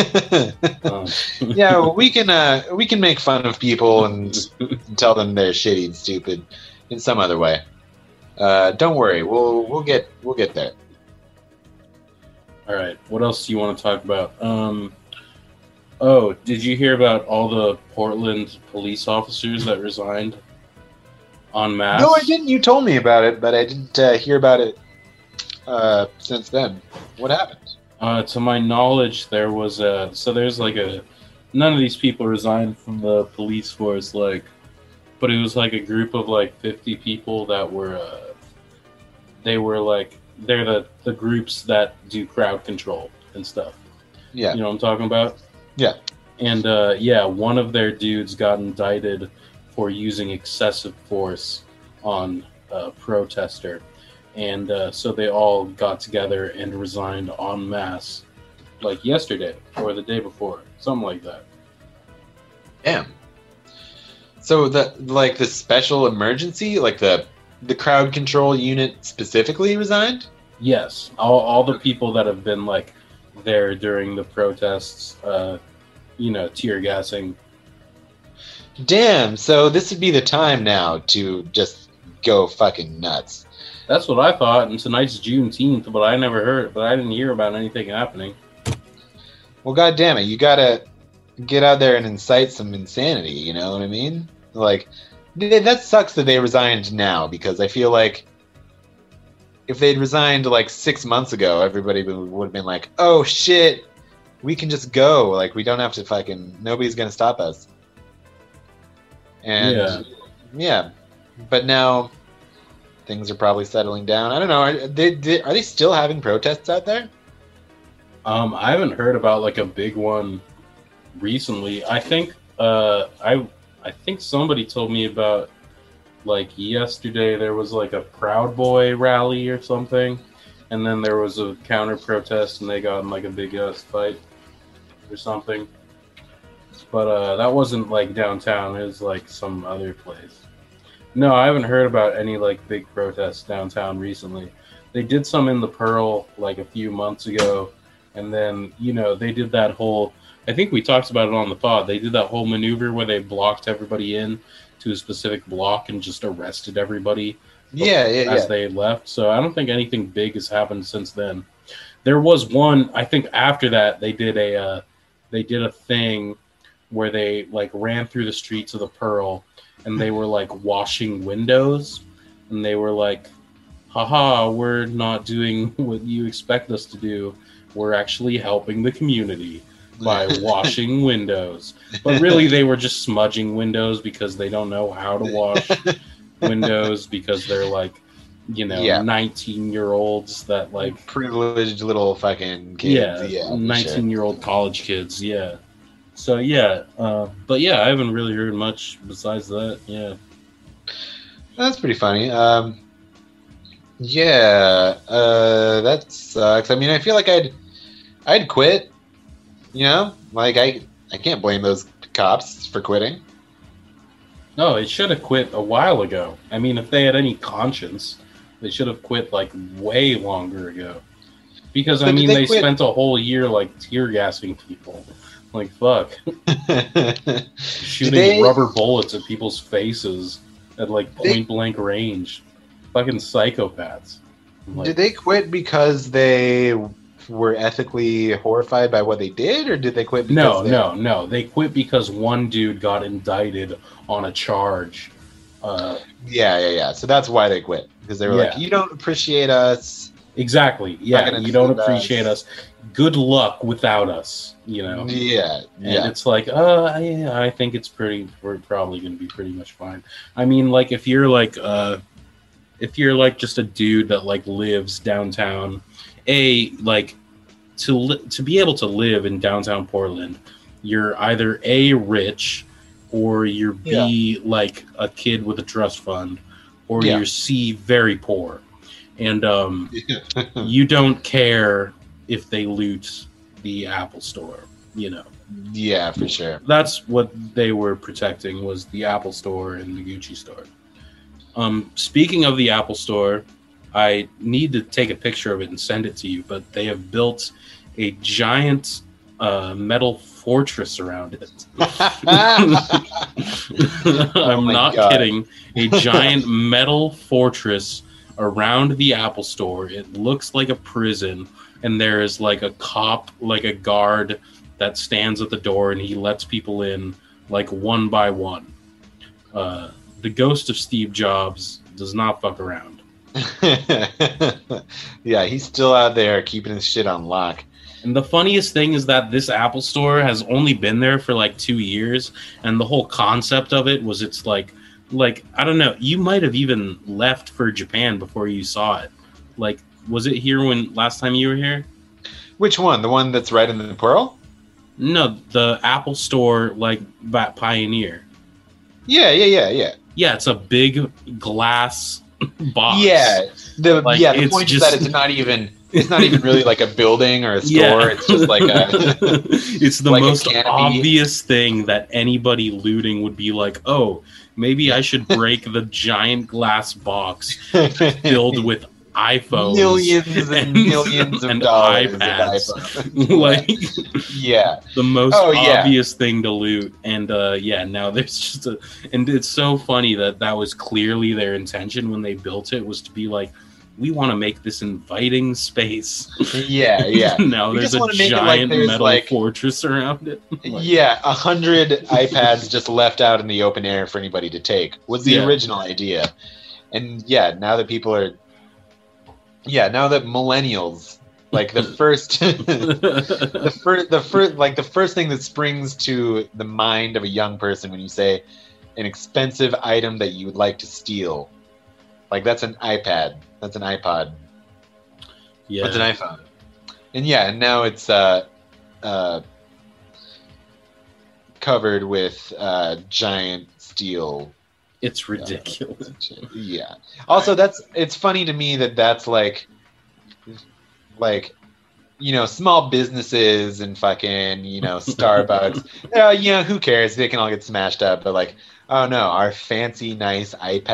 Yeah, we can make fun of people and tell them they're shitty and stupid in some other way. Don't worry, we'll get there. All right, what else do you want to talk about? Oh, did you hear about all the Portland police officers that resigned en masse? No, I didn't. You told me about it, but I didn't hear about it since then. What happened? To my knowledge, there was there's like none of these people resigned from the police force, like, but it was like a group of like 50 people that were, they're the groups that do crowd control and stuff. Yeah. You know what I'm talking about? Yeah. And one of their dudes got indicted for using excessive force on a protester. And so they all got together and resigned en masse, like yesterday or the day before, something like that. Damn. So the special emergency, like the crowd control unit specifically resigned? Yes, all the people that have been like there during the protests, tear gassing. Damn, so this would be the time now to just go fucking nuts. That's what I thought, and tonight's Juneteenth, but I didn't hear about anything happening. Well, god damn it, you gotta get out there and incite some insanity, you know what I mean? Like, that sucks that they resigned now, because I feel like if they'd resigned like 6 months ago, everybody would have been like, oh shit, we can just go. Like, we don't have to nobody's gonna stop us. And yeah, but now things are probably settling down. I don't know. Are they still having protests out there? I haven't heard about like a big one recently. I think I think somebody told me about like yesterday there was like a Proud Boy rally or something, and then there was a counter protest and they got in like a big ass fight or something. But that wasn't like downtown. It was like some other place. No, I haven't heard about any like big protests downtown recently. They did some in the Pearl like a few months ago, and then they did that whole. I think we talked about it on the pod. They did that whole maneuver where they blocked everybody in to a specific block and just arrested everybody. As they left. So I don't think anything big has happened since then. There was one. I think after that they did a thing where they like ran through the streets of the Pearl and they were like washing windows and they were like, haha, we're not doing what you expect us to do. We're actually helping the community by washing windows. But really they were just smudging windows because they don't know how to wash windows because they're like 19-year-olds that like privileged little fucking kids. 19-year-old college kids. So but I haven't really heard much besides that. That's pretty funny. That sucks. I mean, I feel like I'd quit. Like I can't blame those cops for quitting. No, they should have quit a while ago. I mean, if they had any conscience, they should have quit like way longer ago. Because I mean, they spent a whole year like tear gassing people. Like, fuck. Shooting rubber bullets at people's faces at, like, point-blank range. Fucking psychopaths. Like, did they quit because they were ethically horrified by what they did, or did they quit because No. They quit because one dude got indicted on a charge. Yeah. So that's why they quit. Because they were like, you don't appreciate us. Exactly. Yeah, you don't appreciate us. Good luck without us, Yeah. And it's like, I think we're probably going to be pretty much fine. I mean, like, if you're like just a dude that like lives downtown, like to be able to live in downtown Portland, you're either A, rich, or you're B, like a kid with a trust fund, or you're C, very poor. And you don't care if they loot the Apple Store, Yeah, for sure. That's what they were protecting, was the Apple Store and the Gucci store. Speaking of the Apple Store, I need to take a picture of it and send it to you, but they have built a giant metal fortress around it. I'm not kidding. A giant metal fortress around the Apple Store. It looks like a prison, and there is like a cop, like a guard that stands at the door, and he lets people in like one by one. The ghost of Steve Jobs does not fuck around. Yeah, he's still out there keeping his shit on lock. And the funniest thing is that this Apple Store has only been there for like 2 years, and the whole concept of it was it's like I don't know, you might have even left for Japan before you saw it. Like, was it here when last time you were here? Which one? The one that's right in the Pearl? No, the Apple Store, like Pioneer. Yeah. Yeah, it's a big glass box. Yeah, the point is that it's not even really like a building or a store. Yeah. It's just like it's the like most obvious thing that anybody looting would be like, oh, maybe I should break the giant glass box filled with iPhones, millions and millions of and dollars iPads. of iPhones. Like, yeah, the most yeah. obvious thing to loot. And now there's just and it's so funny that was clearly their intention when they built it, was to be like, we want to make this inviting space. Yeah. Now We there's just a wanna make it giant like there's, metal like- fortress around it. Like, Yeah, 100 iPads just left out in the open air for anybody to take was the Yeah. original idea. And yeah, now that people are, now that millennials, like the first, the first thing that springs to the mind of a young person when you say an expensive item that you would like to steal, like that's an iPad, that's an iPod, yeah. that's an iPhone, and now it's covered with giant steel. It's ridiculous. Yeah. Also, it's funny to me that's like small businesses and fucking Starbucks. Who cares? They can all get smashed up. But like, oh no, our fancy nice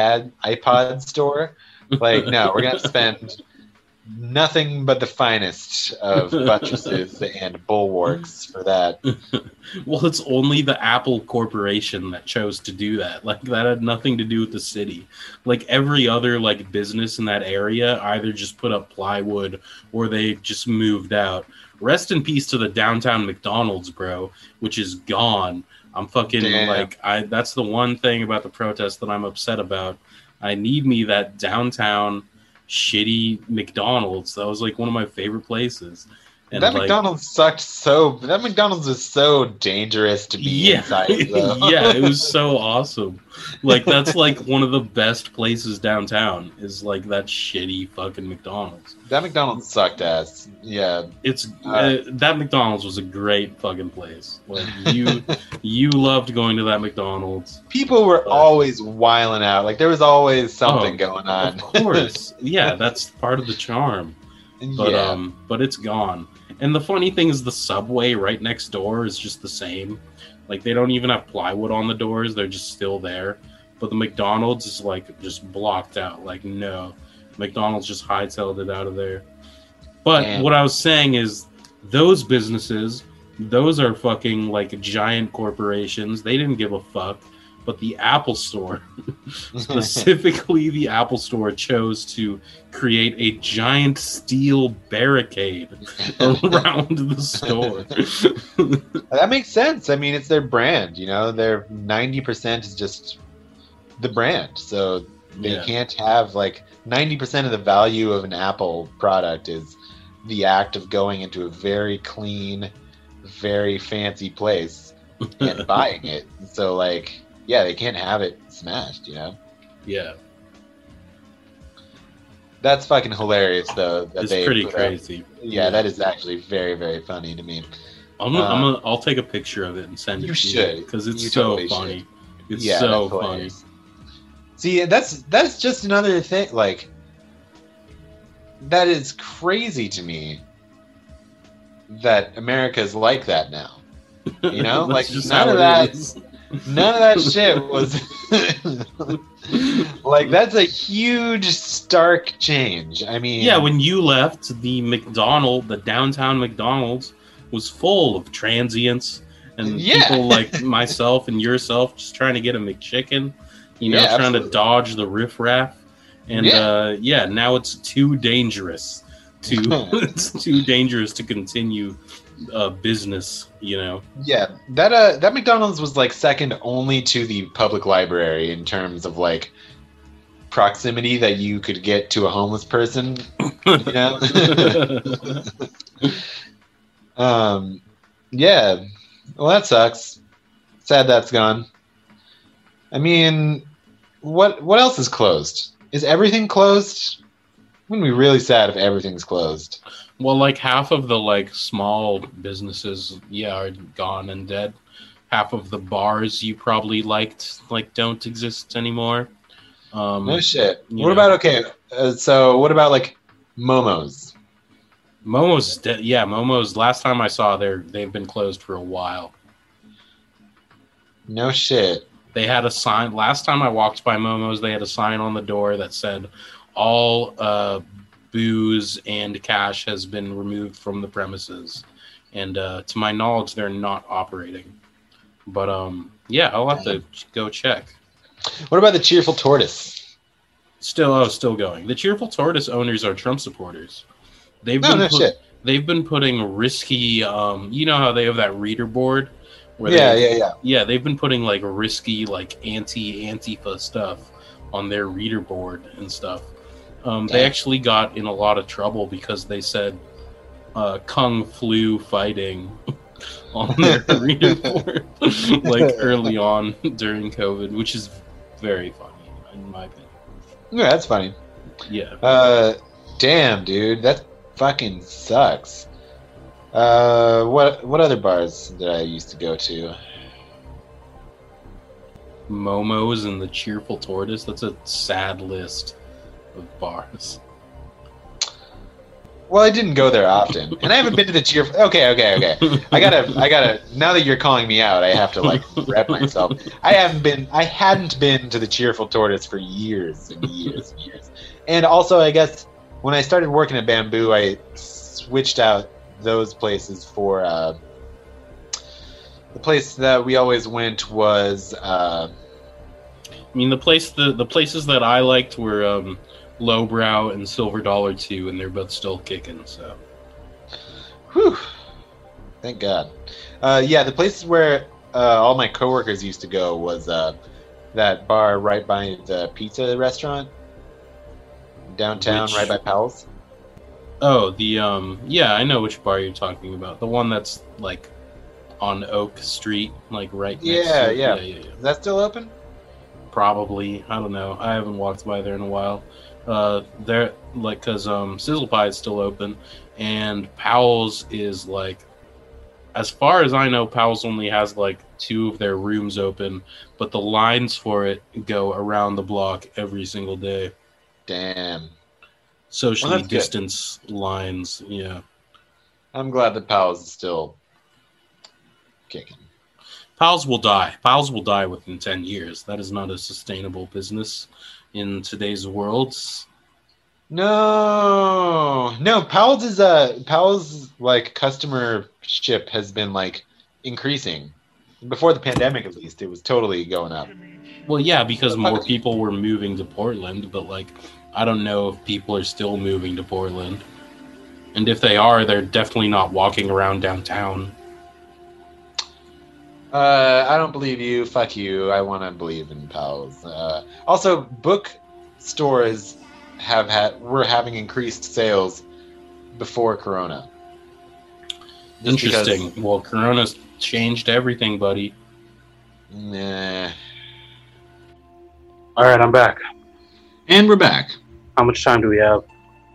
iPod store. Like, no, we're gonna spend nothing but the finest of buttresses and bulwarks for that. Well, it's only the Apple Corporation that chose to do that. Like, that had nothing to do with the city. Like, every other like business in that area either just put up plywood or they just moved out. Rest in peace to the downtown McDonald's, bro, which is gone. I'm fucking Damn. that's the one thing about the protest that I'm upset about. I need me that downtown shitty McDonald's. That was like one of my favorite places. And that McDonald's sucked that McDonald's was so dangerous to be inside, though. Yeah, it was so awesome. Like, that's like one of the best places downtown is like that shitty fucking McDonald's. That McDonald's sucked ass. Yeah. It's that McDonald's was a great fucking place. Like, you loved going to that McDonald's. People were always wiling out. Like, there was always something going on. Of course. Yeah, that's part of the charm. But it's gone. And the funny thing is, the Subway right next door is just the same. Like, they don't even have plywood on the doors. They're just still there. But the McDonald's is like just blocked out. Like, no. McDonald's just hightailed it out of there. But what I was saying is, those businesses, those are fucking like giant corporations. They didn't give a fuck. But the Apple Store, specifically the Apple Store, chose to create a giant steel barricade around the store. That makes sense. I mean, it's their brand, Their 90% is just the brand. So they can't have, like, 90% of the value of an Apple product is the act of going into a very clean, very fancy place and buying it. So, like... yeah, they can't have it smashed, Yeah. That's fucking hilarious, though. It's pretty crazy. Yeah, that is actually very, very funny to me. I'll take a picture of it and send it to you because it's so funny. It's so funny. See, that's just another thing. Like, that is crazy to me that America is like that now. Like, none of that shit was like, that's a huge stark change. I mean, yeah, when you left, the downtown McDonald's was full of transients and people like myself and yourself just trying to get a McChicken, trying to dodge the riffraff. And now it's too dangerous to continue business, Yeah, that McDonald's was like second only to the public library in terms of like proximity that you could get to a homeless person. Yeah. Well, that sucks. Sad that's gone. I mean, what else is closed? Is everything closed? It wouldn't be really sad if everything's closed. Well, like half of the like small businesses, are gone and dead. Half of the bars you probably liked don't exist anymore. No shit. What about so what about like Momo's? Momo's dead. Yeah, Momo's. Last time I saw, they've been closed for a while. No shit. They had a sign. Last time I walked by Momo's, they had a sign on the door that said all booze and cash has been removed from the premises. And to my knowledge, they're not operating. But yeah, I'll have to go check. What about the Cheerful Tortoise? Still going. The Cheerful Tortoise owners are Trump supporters. They've been putting risky. You know how they have that reader board. Yeah. They've been putting like risky, like Antifa stuff on their reader board and stuff. They actually got in a lot of trouble because they said Kung Flu fighting on their reader board, like early on during COVID, which is very funny in my opinion. Yeah, that's funny. Yeah. Damn, dude, that fucking sucks. What other bars did I used to go to? Momo's and the Cheerful Tortoise. That's a sad list of bars. Well, I didn't go there often, and I haven't been to the Cheerful. Okay. I gotta. Now that you're calling me out, I have to like rep myself. I hadn't been to the Cheerful Tortoise for years and years and years. And also, I guess when I started working at Bamboo, I switched out those places for the place that we always went was. I mean, the places that I liked were Lowbrow and Silver Dollar 2, and they're both still kicking. So, whew, thank God. Yeah, the places where all my coworkers used to go was that bar right by the pizza restaurant downtown, right by Powell's. Oh, yeah, I know which bar you're talking about. The one that's like on Oak Street, like right next to it. Yeah. Is that still open? Probably. I don't know. I haven't walked by there in a while. They're like, cause Sizzle Pie is still open, and Powell's is like, as far as I know, Powell's only has like 2 of their rooms open, but the lines for it go around the block every single day. Damn. Socially distanced lines, yeah. I'm glad that Powell's is still kicking. Powell's will die. Powell's will die within 10 years. That is not a sustainable business in today's world. No. Powell's like customership has been like increasing. Before the pandemic, at least, it was totally going up. Well, yeah, because more people were moving to Portland, but like, I don't know if people are still moving to Portland. And if they are, they're definitely not walking around downtown. I don't believe you. Fuck you. I want to believe in Powell's. Also, bookstores were having increased sales before Corona. Interesting. Well, Corona's changed everything, buddy. Nah. All right, I'm back. And we're back. How much time do we have?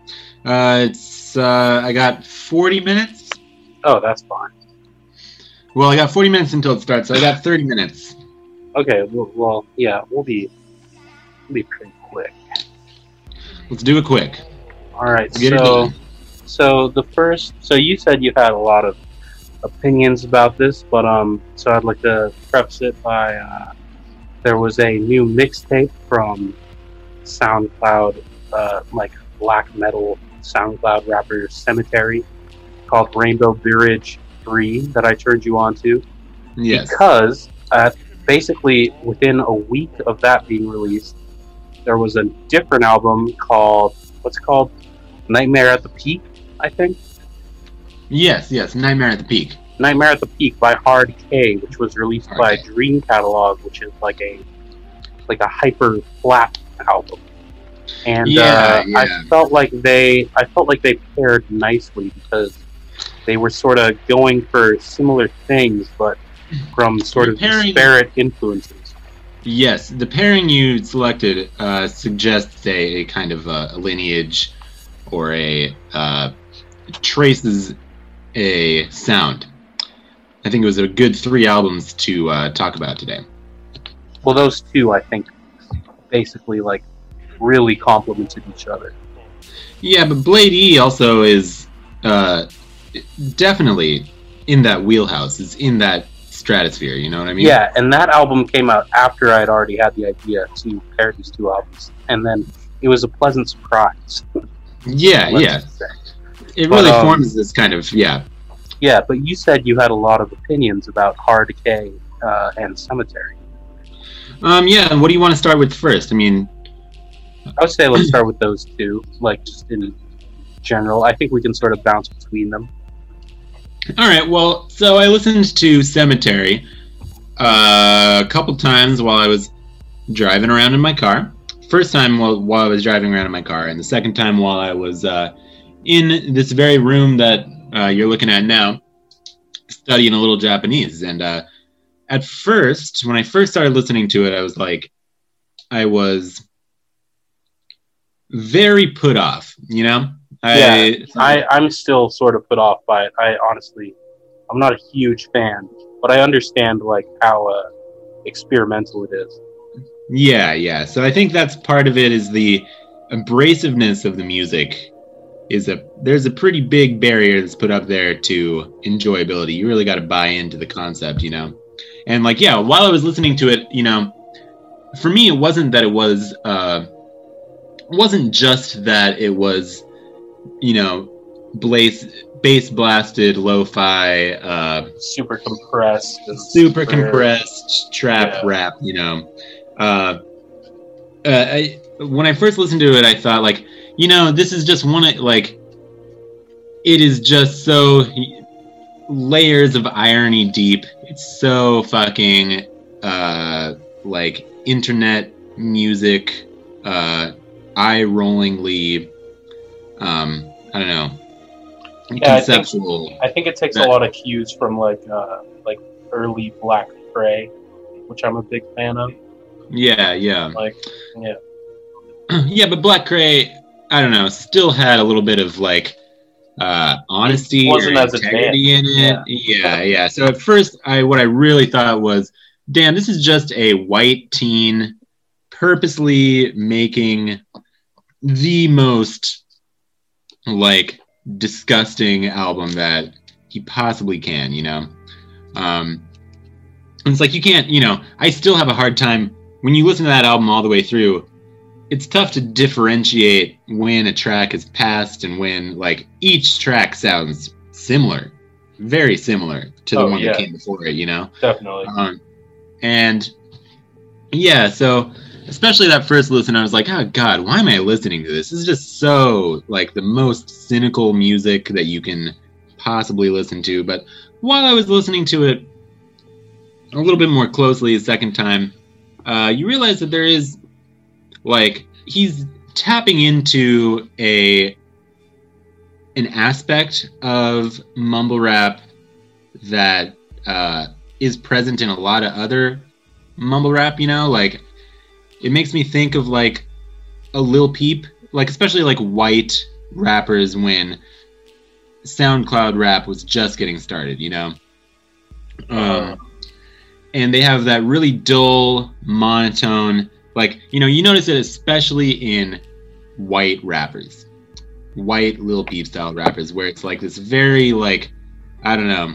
I got 40 minutes. Oh, that's fine. Well, I got 40 minutes until it starts, so I got 30 minutes. Okay, well, yeah, we'll be pretty quick. Let's do it quick. All right, so you said you had a lot of opinions about this, but so I'd like to preface it by there was a new mixtape from SoundCloud, like black metal SoundCloud rapper Cemetery, called Rainbow Bridge 3 that I turned you on to. Yes. Because basically within a week of that being released, there was a different album called, what's it called? Nightmare at the Peak, I think? Yes, Nightmare at the Peak. Nightmare at the Peak by Hard K, which was released by Dream Catalog, which is like a hyper flat album. And I felt like they paired nicely because they were sort of going for similar things, but from sort of disparate influences. Yes, the pairing you selected suggests a kind of a lineage or traces a sound. I think it was a good 3 albums to talk about today. Well, those 2, I think, basically like really complemented each other. Yeah, but Blade E also is definitely in that wheelhouse. It's in that stratosphere, you know what I mean? Yeah, and that album came out after I'd already had the idea to pair these 2 albums, and then it was a pleasant surprise. Yeah, yeah. It really forms this kind of, Yeah, but you said you had a lot of opinions about Hard Decay and Cemetery. Yeah, and what do you want to start with first? I mean, I would say let's start with those two, like just in general. I think we can sort of bounce between them. All right, well, so I listened to Cemetery a couple times while I was driving around in my car. First time while I was driving around in my car, and the second time while I was in this very room that you're looking at now, studying a little Japanese. And at first, when I first started listening to it, I was very put off, you know? I'm still sort of put off by it. I'm not a huge fan, but I understand like how experimental it is. Yeah. So I think that's part of it, is the abrasiveness of the music. There's a pretty big barrier that's put up there to enjoyability. You really got to buy into the concept, you know? And like, yeah, while I was listening to it, you know, for me, it wasn't that it was, wasn't just that it was, you know, bass blasted, lo-fi, super compressed trap rap, you know. When I first listened to it, I thought, like, you know, this is just it is just so layers of irony deep. It's so fucking, like, internet music, eye-rollingly, I don't know, conceptual. I think it takes a lot of cues from, like early Black Prey, which I'm a big fan of. Yeah. Yeah, but Black Cray, I don't know, still had a little bit of like honesty or integrity in it. Yeah. So at first, what I really thought was, damn, this is just a white teen purposely making the most like disgusting album that he possibly can, you know. And it's like, you can't, you know, I still have a hard time when you listen to that album all the way through. It's tough to differentiate when a track is past and when, like, each track sounds similar, very similar to the one that came before it, you know? Definitely. And yeah, so especially that first listen, I was like, oh God, why am I listening to this? This is just so, like, the most cynical music that you can possibly listen to. But while I was listening to it a little bit more closely a second time, you realize that there is, like, he's tapping into an aspect of mumble rap that is present in a lot of other mumble rap, you know? Like, it makes me think of, like, a Lil Peep, like, especially, like, white rappers when SoundCloud rap was just getting started, you know? And they have that really dull, monotone, like, you know, you notice it especially in white rappers, white Lil Peep style rappers, where it's like this very, like, I don't know,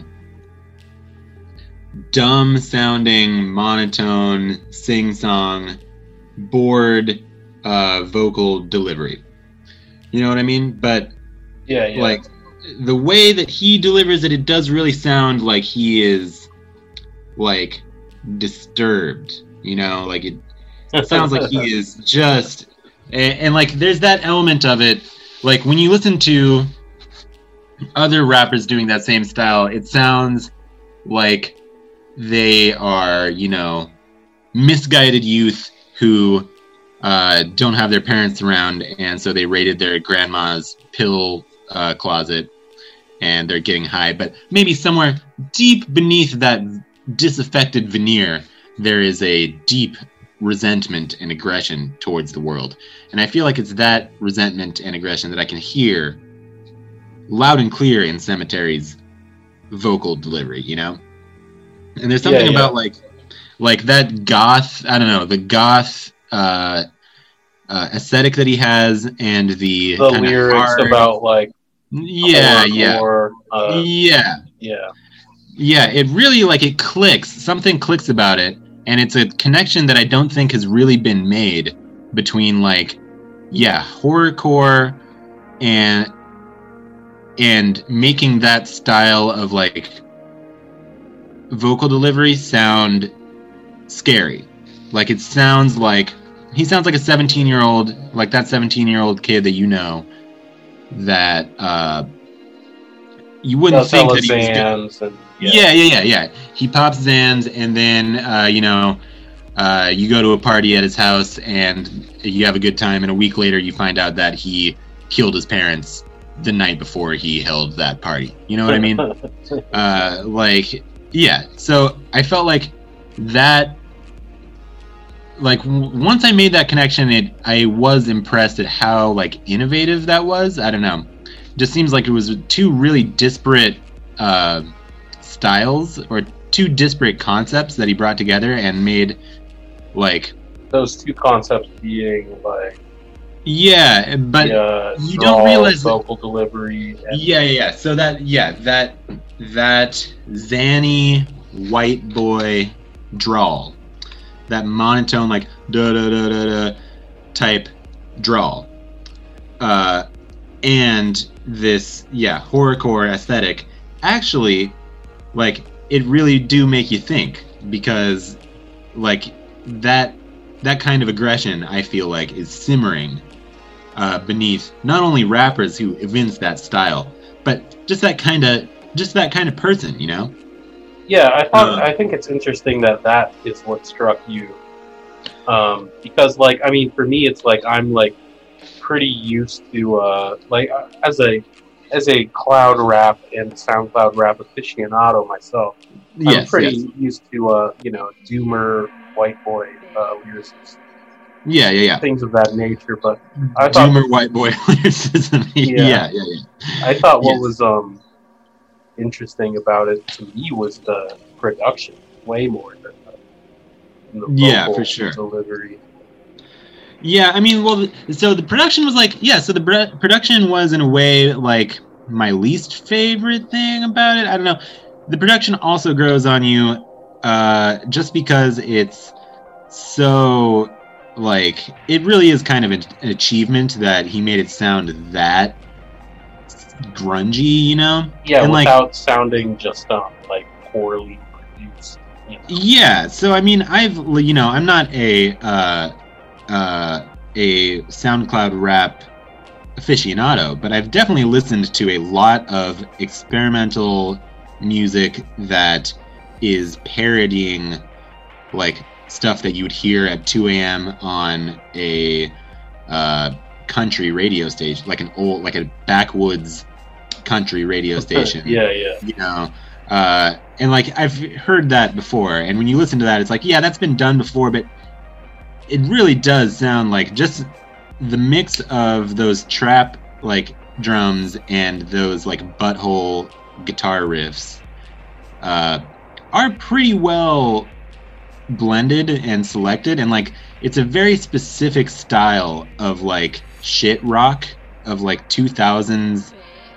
dumb sounding, monotone, sing-song, bored vocal delivery. You know what I mean? But yeah. Like, the way that he delivers it, it does really sound like he is, like, disturbed, you know? Like, it sounds like he is just... And, like, there's that element of it. Like, when you listen to other rappers doing that same style, it sounds like they are, you know, misguided youth who don't have their parents around, and so they raided their grandma's pill closet, and they're getting high. But maybe somewhere deep beneath that disaffected veneer, there is a deep resentment and aggression towards the world. And I feel like it's that resentment and aggression that I can hear loud and clear in Cemetery's vocal delivery, you know? And there's something about like that goth, I don't know, the goth aesthetic that he has, and the lyrics hard, about like it really, like, it clicks. Something clicks about it, and it's a connection that I don't think has really been made between, like, horrorcore and making that style of like vocal delivery sound scary. Like he sounds like a 17-year-old, like that 17-year-old kid that you know, that you wouldn't think that he was good. Yeah. He pops Zans, and then you go to a party at his house and you have a good time, and a week later you find out that he killed his parents the night before he held that party. You know what I mean? So I felt like that, like once I made that connection, I was impressed at how like innovative that was. I don't know. Just seems like it was two really disparate styles, or two disparate concepts that he brought together and made like those two concepts being like but you don't realize vocal delivery. So that zany white boy drawl, that monotone like da da da da da type drawl, and this horrorcore aesthetic actually, like, it really do make you think, because like that kind of aggression, I feel like, is simmering beneath not only rappers who evince that style, but just that kind of person, you know? Yeah, I think it's interesting that is what struck you, because like, I mean, for me, it's like I'm like pretty used to like as a cloud rap and SoundCloud rap aficionado myself. I'm pretty used to doomer white boy lyricists. Yeah. Things of that nature, but I thought doomer white boy lyricism. Yeah. I thought what was interesting about it to me was the production, way more than the vocal for sure delivery. Yeah, I mean, well, so the production was like, so the production was in a way like my least favorite thing about it. I don't know. The production also grows on you just because it's so, like, it really is kind of an achievement that he made it sound that grungy, you know? Yeah, and without sounding just like poorly produced. You know? Yeah, so I mean, I'm not a SoundCloud rap aficionado, but I've definitely listened to a lot of experimental music that is parodying like stuff that you would hear at 2 a.m. on a country radio station, like a backwoods country radio station. Yeah. You know, and like I've heard that before, and when you listen to that, it's like, yeah, that's been done before, but it really does sound like just the mix of those trap like drums and those like butthole guitar riffs are pretty well blended and selected, and like it's a very specific style of like shit rock of like 2000s,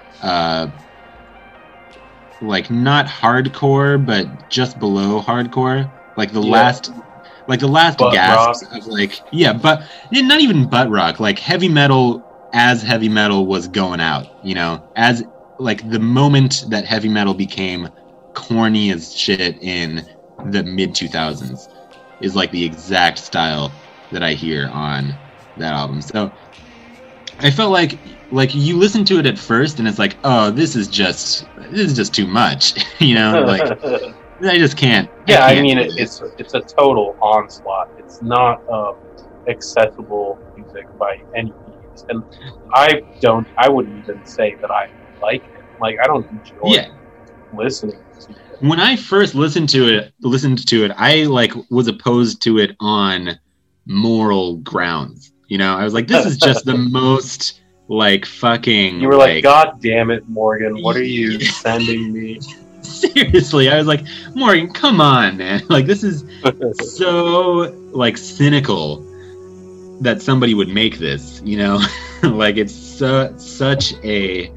like not hardcore but just below hardcore, like the last gasps of like, but not even butt rock, like heavy metal, as heavy metal was going out, you know, as like the moment that heavy metal became corny as shit in the mid 2000s is like the exact style that I hear on that album. So I felt like you listen to it at first and it's like, oh, this is just too much, you know, like I just can't. Yeah, I mean, it's a total onslaught. It's not accessible music by any means, and I wouldn't even say that I like it. Like, I don't enjoy listening to it. When I first listened to it, I like was opposed to it on moral grounds. You know, I was like, this is just the most like fucking. You were like, God damn it, Morgan, what are you sending me? Seriously, I was like, Morgan, come on, man. Like, this is so like cynical that somebody would make this, you know? Like, it's such a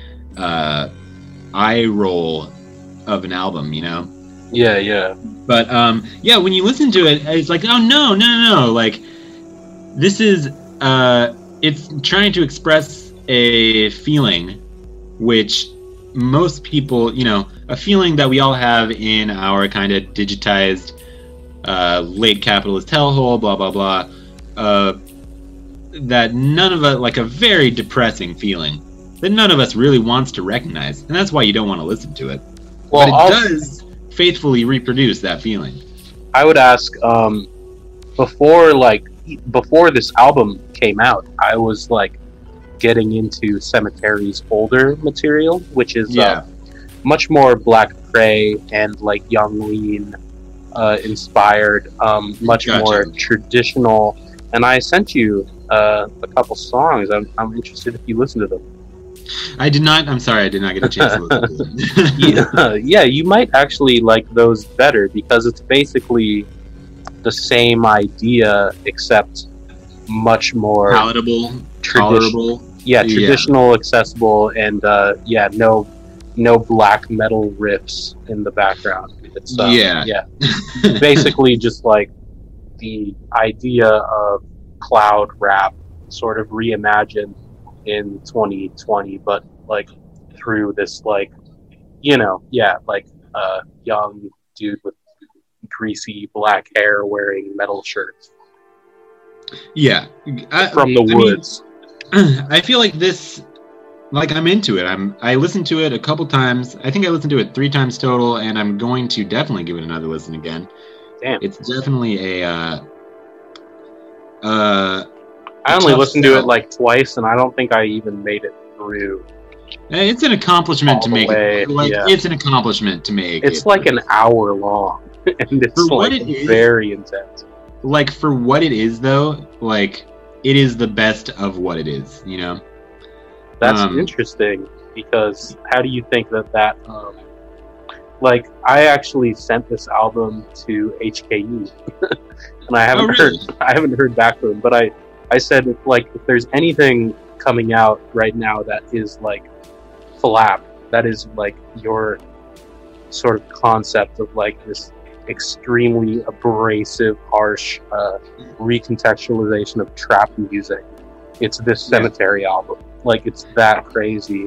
eye roll of an album, you know? Yeah. But when you listen to it, it's like, oh no. Like, this is it's trying to express a feeling which most people, a feeling that we all have in our kind of digitized late capitalist hellhole, blah, blah, blah, that none of us, like a very depressing feeling that none of us really wants to recognize. And that's why you don't want to listen to it. Well, but it does faithfully reproduce that feeling. I would ask, before this album came out, I was like getting into Cemetery's older material, which is much more Black Prey and like Young Lean inspired, much more traditional. And I sent you a couple songs. I'm interested if you listen to them. I did not. I'm sorry, I did not get a chance to listen to them. Yeah, you might actually like those better because it's basically the same idea except much more palatable, tolerable. Yeah, traditional, accessible, and no black metal riffs in the background. It's basically just like the idea of cloud rap sort of reimagined in 2020, but like through this young dude with greasy black hair wearing metal shirts. Yeah, from the woods. I feel like this, like I'm into it. I listened to it a couple times. I think I listened to it 3 times total, and I'm going to definitely give it another listen again. Damn, it's definitely a. I only listened to it like twice, and I don't think I even made it through. It's an accomplishment to make it. It's an accomplishment to make. It's like an hour long, and it's very intense. Like for what it is, though, like it is the best of what it is. That's interesting because how do you think that like I actually sent this album to HKU, and I haven't heard back from them, but I said, like, if there's anything coming out right now that is like Flap, that is like your sort of concept of like this extremely abrasive, harsh recontextualization of trap music, it's this Cemetery album. Like, it's that crazy.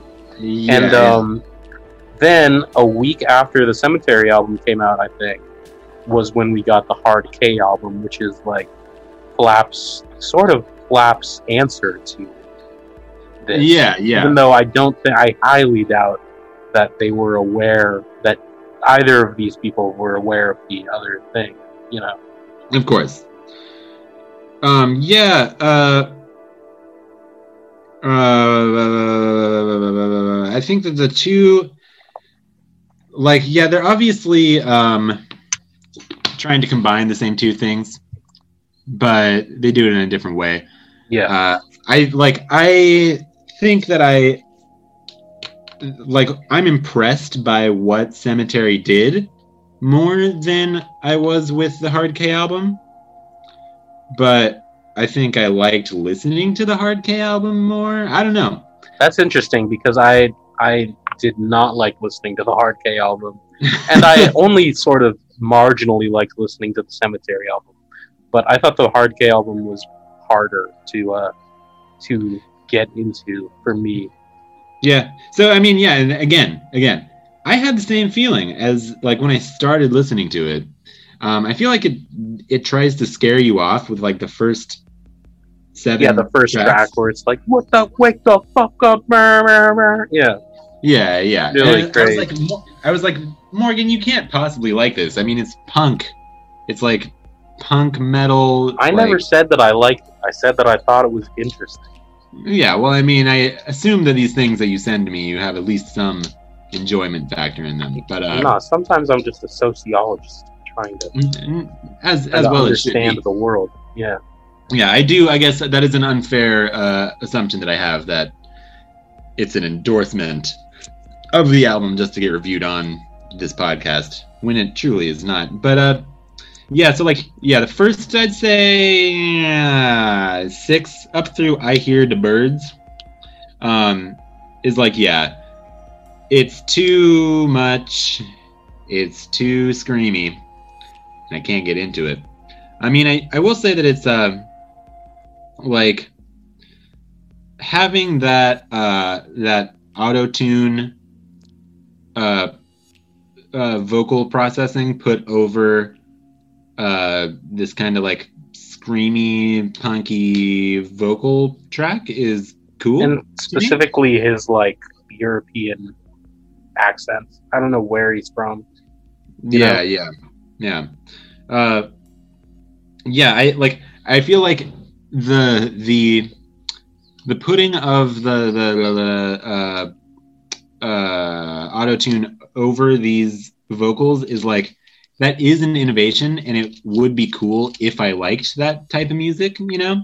Then a week after the Cemetery album came out, I think, was when we got the Hard K album, which is like Flap's answer to this. Yeah. Even though I highly doubt that they were aware that either of these people were aware of the other thing, Of course. I think that the two, they're obviously trying to combine the same two things, but they do it in a different way. Yeah. I think that I'm impressed by what Cemetery did more than I was with the Hard K album, but I think I liked listening to the Hard K album more. I don't know. That's interesting because I did not like listening to the Hard K album, and I only sort of marginally liked listening to the Cemetery album. But I thought the Hard K album was harder to get into for me. Yeah. So I mean, and again, I had the same feeling as like when I started listening to it. I feel like it tries to scare you off with like the first 7. Yeah, the first track where it's like, "What the wake the fuck up?" Yeah. Yeah. Really great. I was like, Morgan, you can't possibly like this. I mean, it's punk. It's like punk metal. I never said that I liked it. I said that I thought it was interesting. Yeah, well, I mean, I assume that these things that you send to me, you have at least some enjoyment factor in them. But no, sometimes I'm just a sociologist trying to as well understand the world. Yeah. Yeah, I do. I guess that is an unfair assumption that I have, that it's an endorsement of the album just to get reviewed on this podcast, when it truly is not. But the first, I'd say 6 up through I Hear the Birds is like, it's too much, it's too screamy, and I can't get into it. I mean, I will say that it's having that that auto-tune vocal processing put over this kind of like screamy, punky vocal track is cool. And specifically his like European accent. I don't know where he's from. Yeah. I feel like the putting of the auto-tune over these vocals is like, that is an innovation, and it would be cool if I liked that type of music, you know?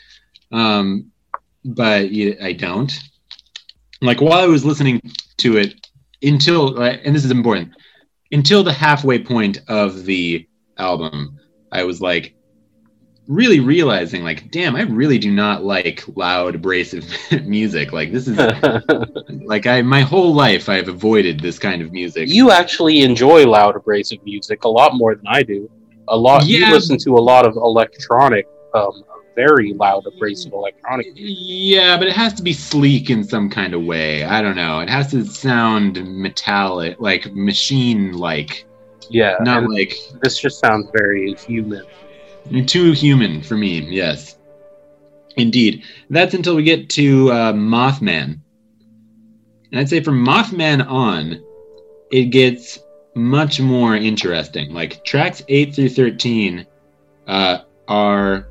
But I don't. Like, while I was listening to it until, and this is important, until the halfway point of the album, I was like, really realizing, like, damn, I really do not like loud, abrasive music. Like, this is like my whole life I've avoided this kind of music. You actually enjoy loud, abrasive music a lot more than I do. You listen to a lot of electronic, very loud, abrasive electronic music. Yeah, but it has to be sleek in some kind of way. I don't know. It has to sound metallic, like machine-like. Yeah, not like this just sounds very human. Too human for me, yes. Indeed. That's until we get to Mothman. And I'd say from Mothman on, it gets much more interesting. Like, tracks 8 through 13 have a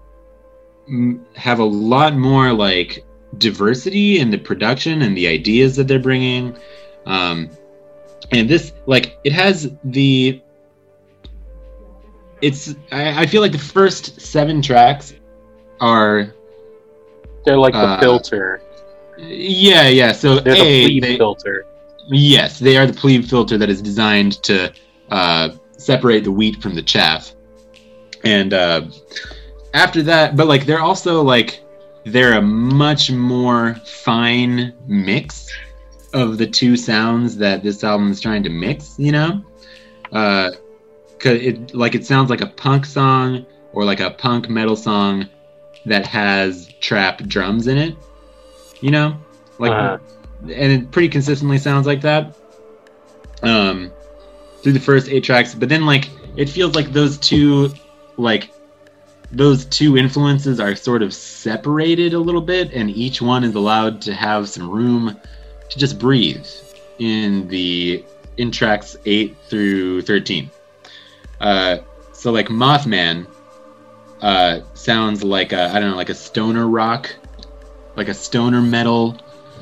lot more, like, diversity in the production and the ideas that they're bringing. And this, like, it has the... I feel like the first 7 tracks are... They're like the filter. Yeah. So they're the plebe filter. Yes, they are the plebe filter that is designed to separate the wheat from the chaff. And after that, but like they're also like, they're a much more fine mix of the two sounds that this album is trying to mix, you know? Cause it sounds like a punk song or like a punk metal song that has trap drums in it, you know, like, and it pretty consistently sounds like that through the first 8 tracks. But then like it feels like those two influences are sort of separated a little bit, and each one is allowed to have some room to just breathe in tracks 8 through 13. So like Mothman sounds like like a stoner rock, like a stoner metal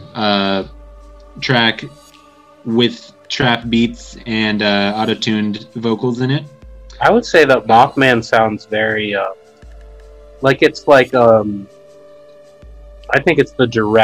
track with trap beats and auto-tuned vocals in it. I would say that Mothman sounds very like it's like I think it's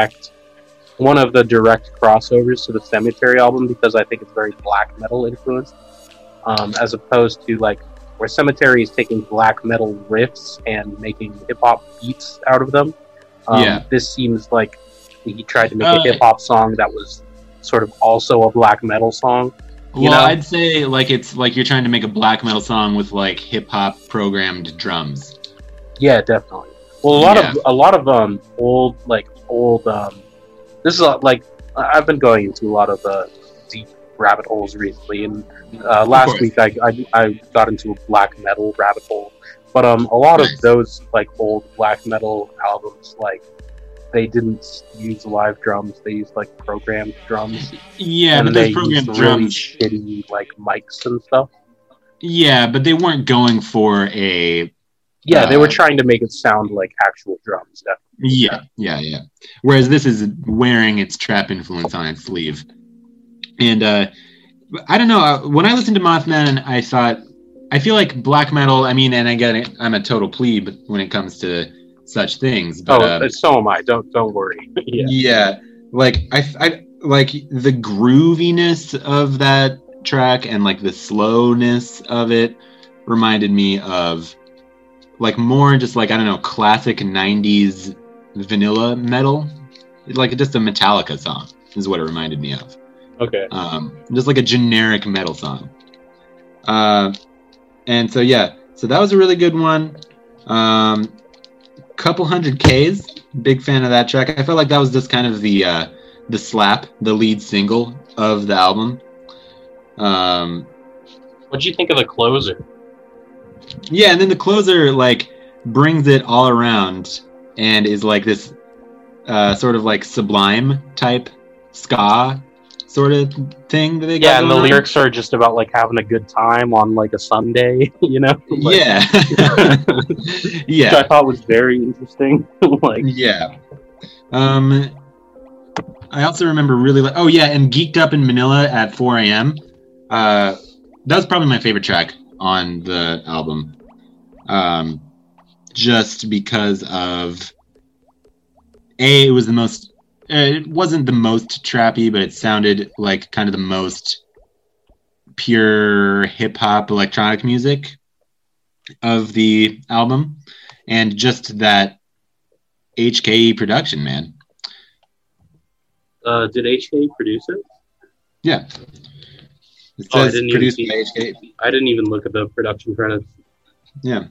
one of the direct crossovers to the Cemetery album, because I think it's very black metal influenced. As opposed to like where Cemetery is taking black metal riffs and making hip hop beats out of them. This seems like he tried to make a hip hop song that was sort of also a black metal song. You know? I'd say like it's like you're trying to make a black metal song with like hip hop programmed drums. Yeah, definitely. Well, a lot of old. This is like I've been going into a lot of deep rabbit holes recently, and last week I got into a black metal rabbit hole. But a lot of those like old black metal albums, like they didn't use live drums; they used like programmed drums. Yeah, and but those programmed drums, really shitty like mics and stuff. Yeah, but they weren't going for a. Yeah, they were trying to make it sound like actual drums. Definitely. Yeah. Whereas this is wearing its trap influence on its sleeve. And I don't know. When I listened to Mothman, I feel like black metal. I mean, and again, I'm a total plebe when it comes to such things. But, so am I. Don't worry. Yeah. Like I like the grooviness of that track and like the slowness of it reminded me of like more just like, I don't know, classic 90s vanilla metal. Like just a Metallica song is what it reminded me of. Okay. Just like a generic metal song. And so that was a really good one. Couple hundred Ks. Big fan of that track. I felt like that was just kind of the slap, the lead single of the album. What'd you think of the closer? Yeah, and then the closer like brings it all around and is like this sort of like Sublime type ska sort of thing that they got. Yeah, and the going on. lyrics are just about like having a good time on like a Sunday, you know? Like, Yeah. Which Yeah. I thought was very interesting. Like, Yeah. I also remember really like, oh yeah, and Geeked Up in Manila at 4 a.m. That was probably my favorite track on the album. Just because of it was the most. It wasn't the most trappy, but it sounded like kind of the most pure hip hop electronic music of the album, and just that HKE production, man. did HK produce it? Yeah. It Oh, I says didn't even produced see- by HKE. I didn't even look at the production credits. Yeah.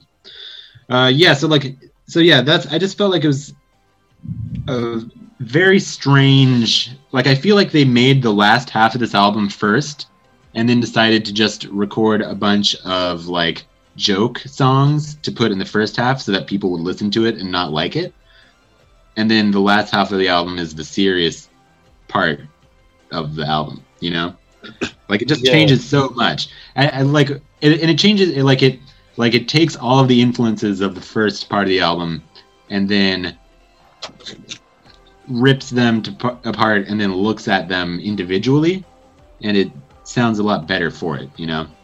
So yeah, I just felt like it was a very strange, like I feel like they made the last half of this album first and then decided to just record a bunch of like joke songs to put in the first half so that people would listen to it and not like it. And then the last half of the album is the serious part of the album, you know? Like it just changes so much. I like it, and it changes it takes all of the influences of the first part of the album and then rips them apart and then looks at them individually, and it sounds a lot better for it, you know?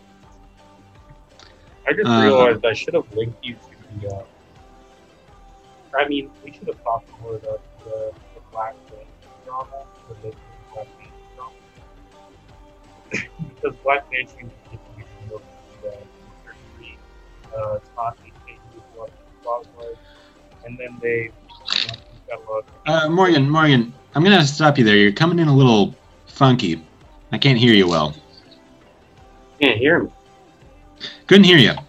I just realized I should have linked you to the. I mean, we should have talked more about the Black Banshee drama, the Black Banshee drama. Because Black Banshee was just using the surgery, Tati changes what was, and then they got a lot of. Morgan, I'm gonna stop you there. You're coming in a little funky. I can't hear you well. Can't hear me. Couldn't hear you.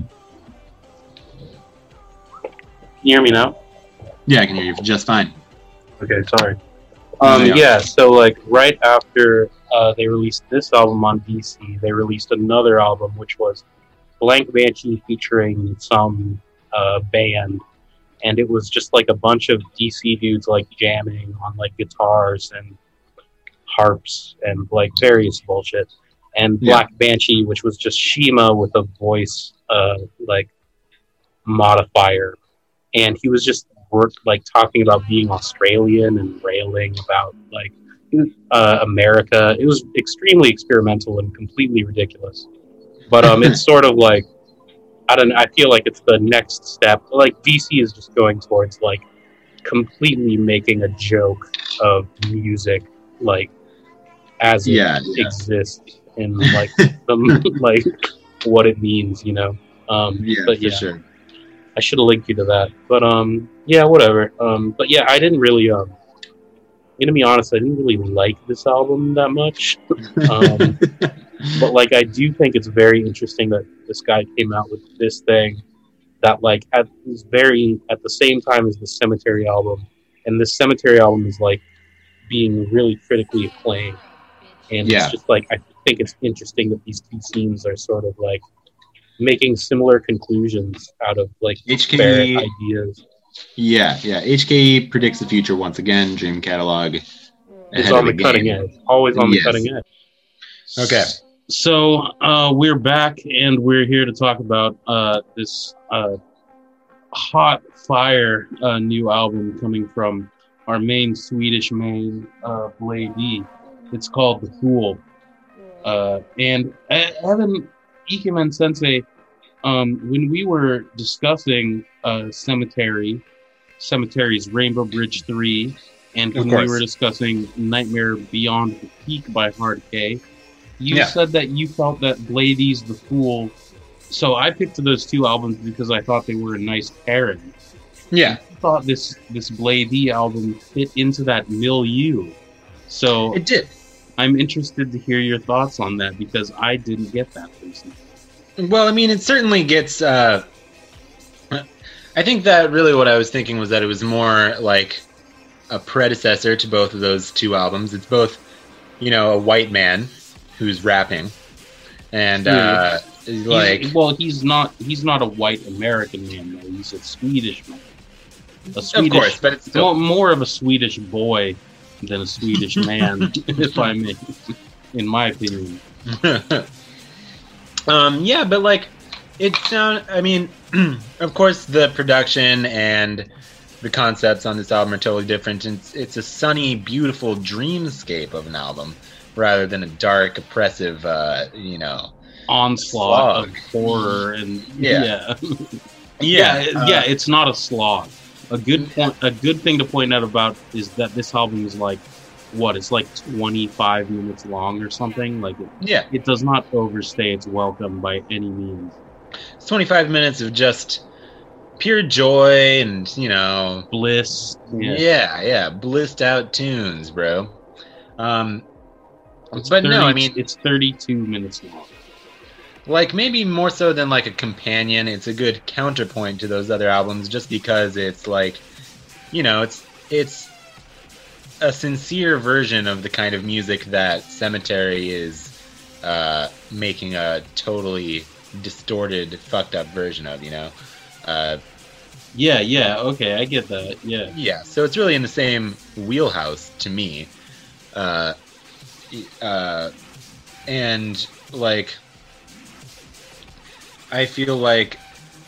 Can you hear me now? Yeah, I can hear you just fine. Okay, sorry. Yeah. Yeah, so like right after they released this album on DC, they released another album which was Blank Banshee featuring some band, and it was just like a bunch of DC dudes like jamming on like guitars and harps and like various bullshit. And Black Banshee, which was just Shima with a voice like modifier, and he was just talking about being Australian and railing about like America. It was extremely experimental and completely ridiculous. But it's sort of like I feel like it's the next step. Like DC is just going towards like completely making a joke of music, like as it exists in like like what it means, you know. But for sure. I should have linked you to that. But yeah, whatever. But yeah, I didn't really I'm gonna be honest, I didn't really like this album that much. But like I do think it's very interesting that this guy came out with this thing that like at the same time as the Cemetery album, and this Cemetery album is like being really critically acclaimed. And it's just like I think it's interesting that these two scenes are sort of like making similar conclusions out of like disparate ideas. Yeah. HKE predicts the future once again. Dream Catalog It's on the cutting edge. Always on the cutting edge. Okay. So we're back, and we're here to talk about this hot fire new album coming from our main Swedish main, Bladee. It's called The Fool. And Evan Ikemen Sensei, when we were discussing Cemetery's Rainbow Bridge 3, and when we were discussing Nightmare Beyond the Peak by Hard K, you said that you felt that Bladee's The Fool. So I picked those two albums because I thought they were a nice pairing. Yeah. I thought this Bladee album fit into that milieu. So it did. I'm interested to hear your thoughts on that because I didn't get that personally. Well, I mean, it certainly gets. I I think that really what I was thinking was that it was more like a predecessor to both of those two albums. It's both, a white man who's rapping, and he's not a white American man though. He's a Swedish man. Of course, but it's still more of a Swedish boy than a Swedish man, if I may, in my opinion. Yeah, but like of course the production and the concepts on this album are totally different. It's a sunny, beautiful dreamscape of an album rather than a dark, oppressive, onslaught of horror and yeah. It's not a slog. A good thing to point out about is that this album is like, it's like 25 minutes long or something. Like, it does not overstay its welcome by any means. It's 25 minutes of just pure joy and bliss. Blissed out tunes, bro. It's 32 minutes long. Like, maybe more so than like a companion, it's a good counterpoint to those other albums just because it's like, it's a sincere version of the kind of music that Cemetery is making a totally distorted, fucked up version of, okay, I get that, Yeah, so it's really in the same wheelhouse to me. And, like, I feel like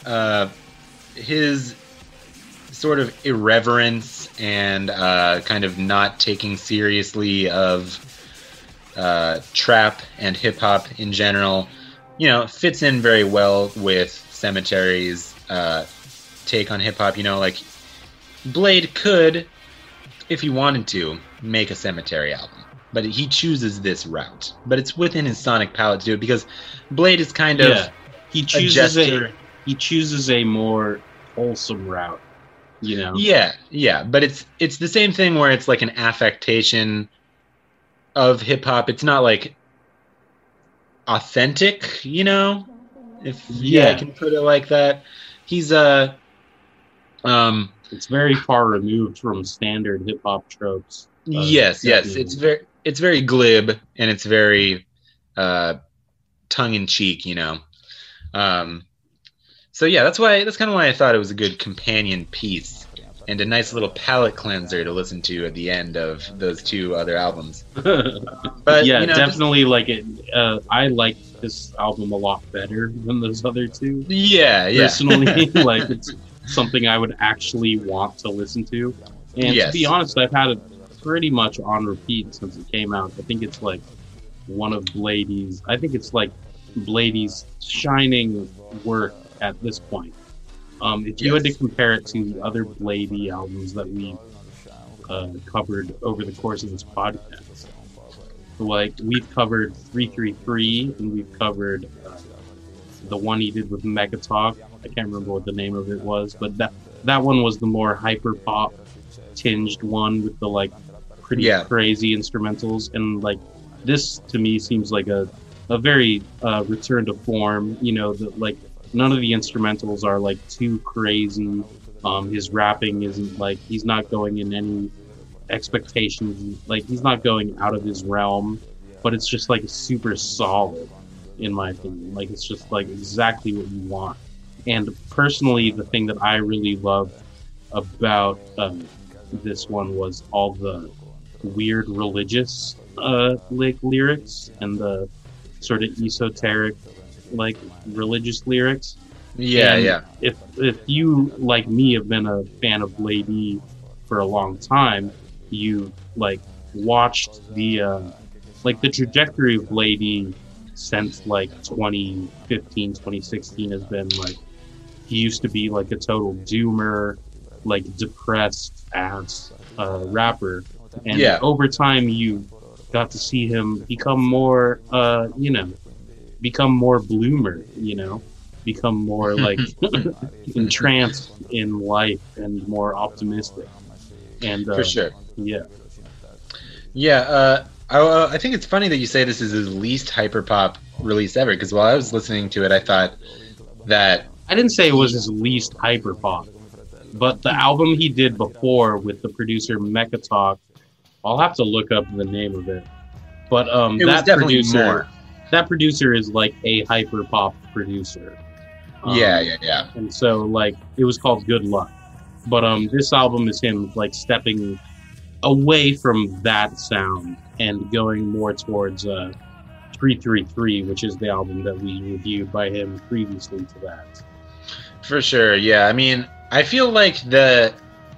his sort of irreverence and kind of not taking seriously of trap and hip-hop in general, fits in very well with Cemetery's take on hip-hop. Like, Blade could, if he wanted to, make a Cemetery album, but he chooses this route. But it's within his sonic palette to do it because Blade is kind of... He chooses a more wholesome route, Yeah, but it's the same thing where it's like an affectation of hip hop. It's not like authentic, if I can put it like that. He's it's very far removed from standard hip hop tropes. Yes, it's very glib and it's very tongue in cheek, So yeah, that's kind of why I thought it was a good companion piece and a nice little palate cleanser to listen to at the end of those two other albums. But definitely I like this album a lot better than those other two. Yeah. Personally, like it's something I would actually want to listen to. And to be honest, I've had it pretty much on repeat since it came out. I think it's like one of Blady's. I think it's like Blady's shining work at this point. If you had to compare it to the other Blady albums that we covered over the course of this podcast, like we've covered 333 and we've covered the one he did with Megatalk. I can't remember what the name of it was, but that one was the more hyper pop tinged one with the like pretty crazy instrumentals, and like this to me seems like a very return to form. That like none of the instrumentals are like too crazy. His rapping isn't like, he's not going in any expectations, like he's not going out of his realm, but it's just like super solid in my opinion. Like it's just like exactly what you want. And personally, the thing that I really loved about this one was all the weird religious lyrics and the sort of esoteric like religious lyrics. If you like me have been a fan of Blady for a long time, you like watched the trajectory of Blady since like 2015 2016 has been like, he used to be like a total doomer, like depressed ass rapper, and over time you got to see him become more become more bloomer, become more like entranced in life and more optimistic. And for sure. I think it's funny that you say this is his least hyperpop release ever, because while I was listening to it I thought that I didn't say it was his least hyperpop. But the album he did before with the producer Mechatalk, I'll have to look up the name of it. But that producer is like a hyper pop producer. Yeah. And so like it was called Good Luck. But this album is him like stepping away from that sound and going more towards 333, which is the album that we reviewed by him previously to that. For sure, yeah. I mean, I feel like that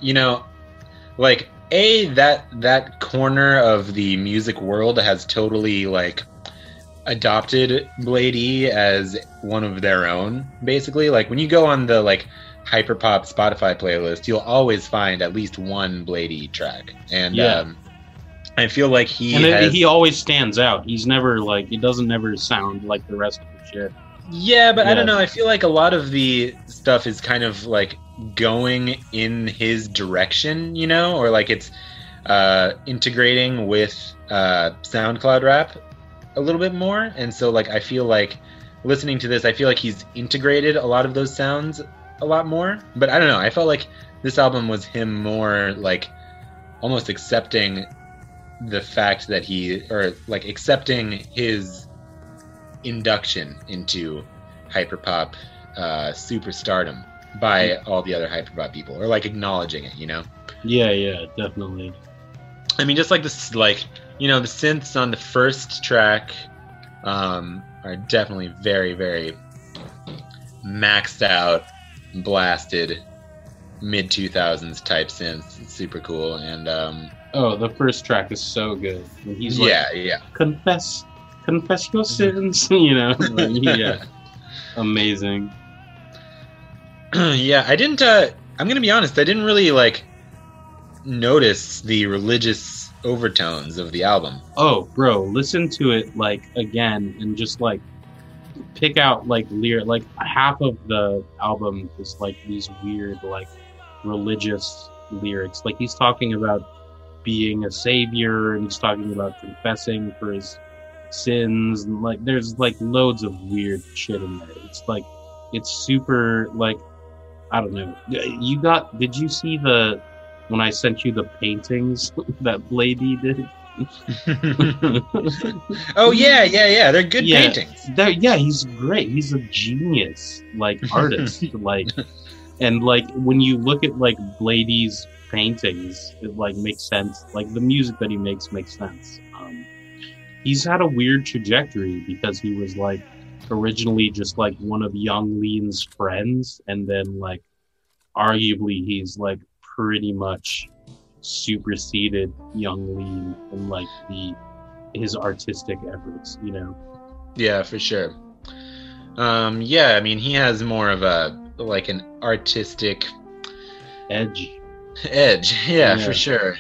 corner of the music world has totally like adopted Blade E as one of their own, basically. Like when you go on the like hyperpop Spotify playlist, you'll always find at least one Blade E track. And I feel like he always stands out. He's never like, it doesn't never sound like the rest of the shit. Yeah, but I don't know. I feel like a lot of the stuff is kind of like going in his direction, or like it's integrating with SoundCloud rap a little bit more. And so like I feel like listening to this, I feel like he's integrated a lot of those sounds a lot more. But I don't know. I felt like this album was him more like almost accepting the fact that accepting his induction into hyperpop superstardom by all the other hyperpop people, or like acknowledging it, Yeah, definitely. I mean, just like this, like, the synths on the first track are definitely very, very maxed out, blasted, mid 2000s type synths. It's super cool. And the first track is so good. And he's like, confess your sins, yeah. Amazing. Yeah, I didn't I'm gonna be honest, I didn't really like notice the religious overtones of the album. Oh, bro, listen to it like again and just like pick out like like half of the album is like these weird like religious lyrics. Like he's talking about being a savior and he's talking about confessing for his sins, and like there's like loads of weird shit in there. It's like it's super like I don't know. Did you see when I sent you the paintings that Blade E did? Oh yeah. They're good paintings. He's great. He's a genius, like artist. Like, and like when you look at like Blade E's paintings, it like makes sense. Like the music that he makes sense. He's had a weird trajectory because he was like originally just like one of Young Lean's friends, and then like arguably he's like pretty much superseded Young Lean in like his artistic efforts, Yeah, for sure. I mean he has more of an artistic edge. Yeah, for sure.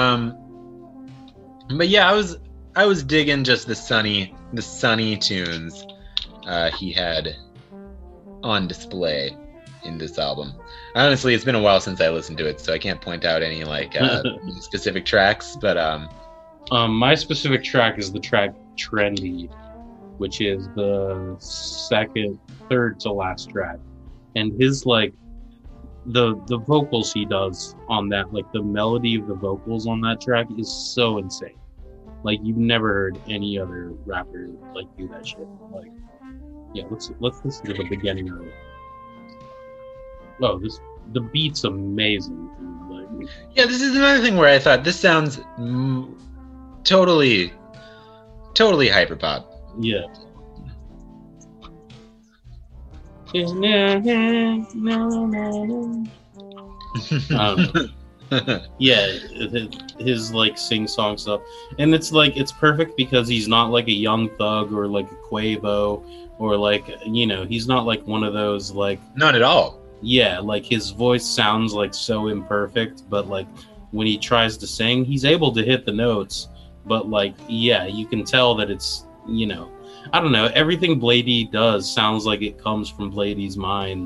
But yeah, I was digging just the sunny tunes he had on display in this album. Honestly, it's been a while since I listened to it, so I can't point out any like specific tracks. But my specific track is the track "Trendy," which is the third to last track, and his like the vocals he does on that, like the melody of the vocals on that track is so insane. Like you've never heard any other rapper like do that shit. Like, yeah, let's listen to the beginning of it. Oh, the beat's amazing, dude. Like, yeah, this is another thing where I thought this sounds totally hyperpop. Yeah. Yeah, his like sing-song stuff, and it's like it's perfect because he's not like a Young Thug or like a Quavo or like he's not like one of those like not at all. Yeah, like his voice sounds like so imperfect, but like when he tries to sing, he's able to hit the notes, but like yeah, you can tell that it's I don't know, everything Blade E does sounds like it comes from Blade E's mind,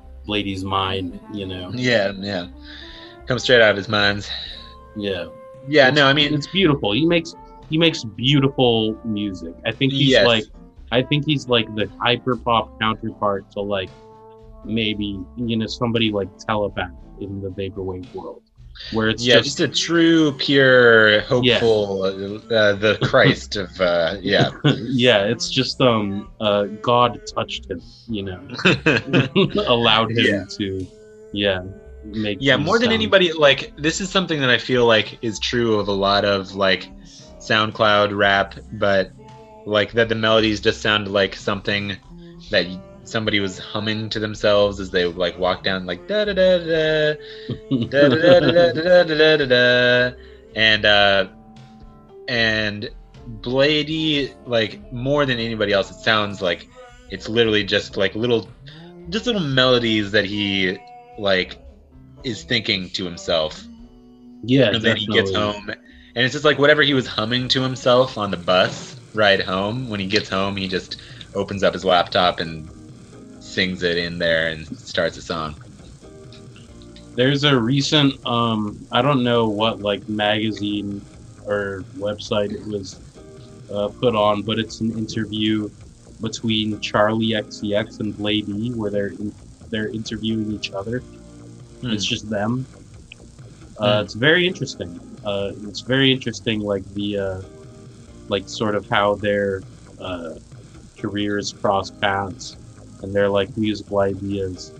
Yeah. Comes straight out of his minds. Yeah. No, I mean it's beautiful. He makes beautiful music. I think he's like the hyper pop counterpart to like maybe, somebody like Telepath in the vaporwave world, where it's just a true, pure, hopeful, the Christ of yeah, it's just God touched him, allowed him to make more than sounds. anybody. Like, this is something that I feel like is true of a lot of like SoundCloud rap, but like that the melodies just sound like something that somebody was humming to themselves as they like walk down, like da da da da da da da da da da da, and Bladee, like more than anybody else, it sounds like it's literally just like little melodies that he like is thinking to himself. Yeah, and then he gets home, and it's just like whatever he was humming to himself on the bus ride home. When he gets home, he just opens up his laptop and sings it in there and starts a song. There's a recent I don't know what like magazine or website it was put on, but it's an interview between Charlie XCX and Bladee where they're interviewing each other. It's just them. It's very interesting. It's very interesting, like the like sort of how their careers cross paths and their like musical ideas,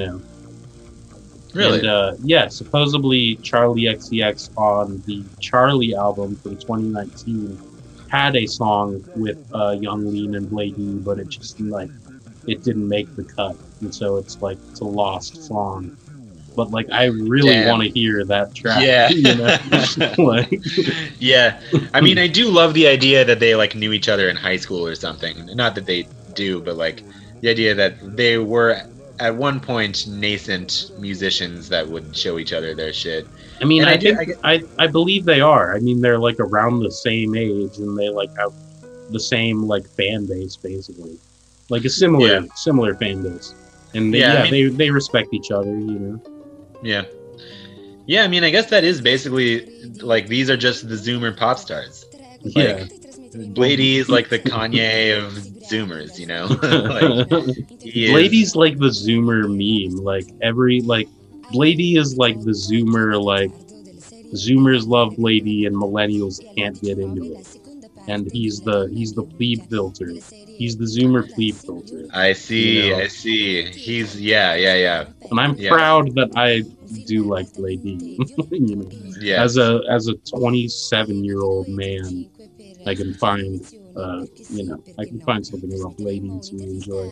Really? And supposedly Charlie XCX on the Charlie album from 2019 had a song with Young Lean and Bladee, but it just like it didn't make the cut, and so it's like it's a lost song. But like I really want to hear that track. Yeah. Like, yeah. I mean, I do love the idea that they like knew each other in high school or something. Not that they do, but like the idea that they were at one point nascent musicians that would show each other their shit. I mean, I believe they are. I mean, they're like around the same age, and they like have the same like fan base, basically, like a similar fan base. And they respect each other, Yeah. Yeah, I mean, I guess that is basically like these are just the Zoomer pop stars. Yeah. Bladee is like the Kanye of Zoomers, like, Bladee's like the Zoomer meme. Like Bladee is like the Zoomer, like Zoomers love Bladee and millennials can't get into it. And he's the plebe filter. He's the Zoomer plebe filter. I see. He's And I'm proud that I do like Bladee. Yeah. As a 27-year-old man, I can find I can find something about Bladee to enjoy.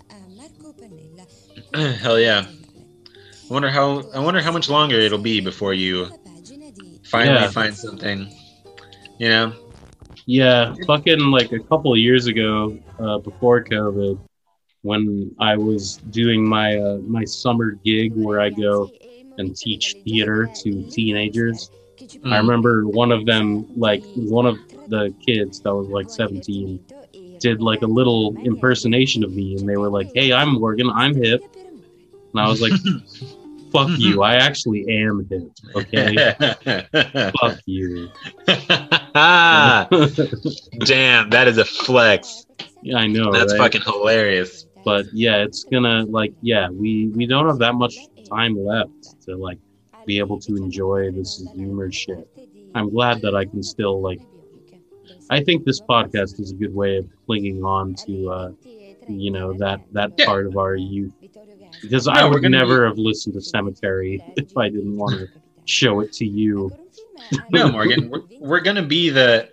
Hell yeah. I wonder how much longer it'll be before you finally find something. Yeah, fucking like a couple of years ago, before COVID, when I was doing my my summer gig where I go and teach theater to teenagers. I remember one of the kids that was like 17 did like a little impersonation of me, and they were like, "Hey, I'm Morgan, I'm hip," and I was like, "Fuck you, I actually am hip, okay? Fuck you." Damn, that is a flex. Yeah, I know. That's right? fucking hilarious. But yeah, it's gonna we don't have that much time left to like be able to enjoy this Zoomer shit. I'm glad that I can still like. I think this podcast is a good way of clinging on to that part of our youth, because I would never have listened to Cemetery if I didn't want to show it to you. No, Morgan, we're going to be the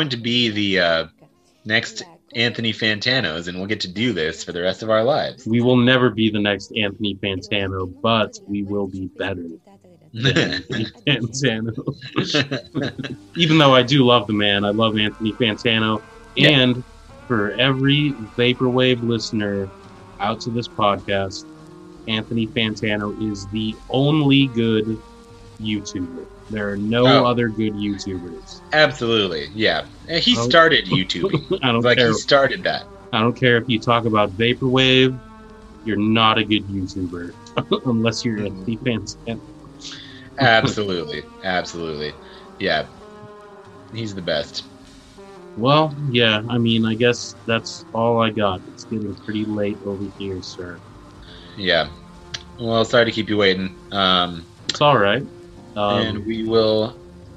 next Anthony Fantanos, and we'll get to do this for the rest of our lives. We will never be the next Anthony Fantano, but we will be better than Anthony Fantano. Even though I do love the man, I love Anthony Fantano. Yeah. And for every Vaporwave listener out to this podcast, Anthony Fantano is the only good YouTuber. There are no other good YouTubers. Absolutely, yeah. He started YouTubing. I don't care. He started that. I don't care if you talk about Vaporwave. You're not a good YouTuber unless you're Anthony Fantano. Absolutely. Yeah. He's the best. Well, yeah, I mean, I guess that's all I got. It's getting pretty late over here, sir. Yeah. Well, sorry to keep you waiting. It's all right. And we will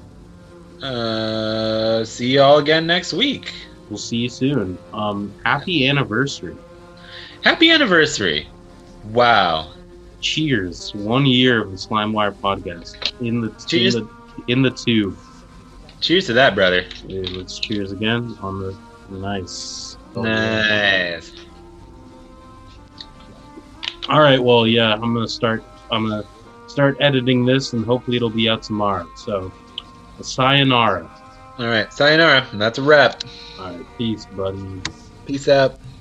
see y'all again next week. We'll see you soon. Happy anniversary. Happy anniversary. Wow. Cheers. 1 year of the Slimewire podcast. Cheers. In the tube. Cheers to that, brother. Yeah, let's cheers again on the nice. Nice. All right. Well, yeah, I'm gonna start editing this, and hopefully it'll be out tomorrow. So, sayonara. All right, sayonara. That's a wrap. All right. Peace, buddy. Peace out.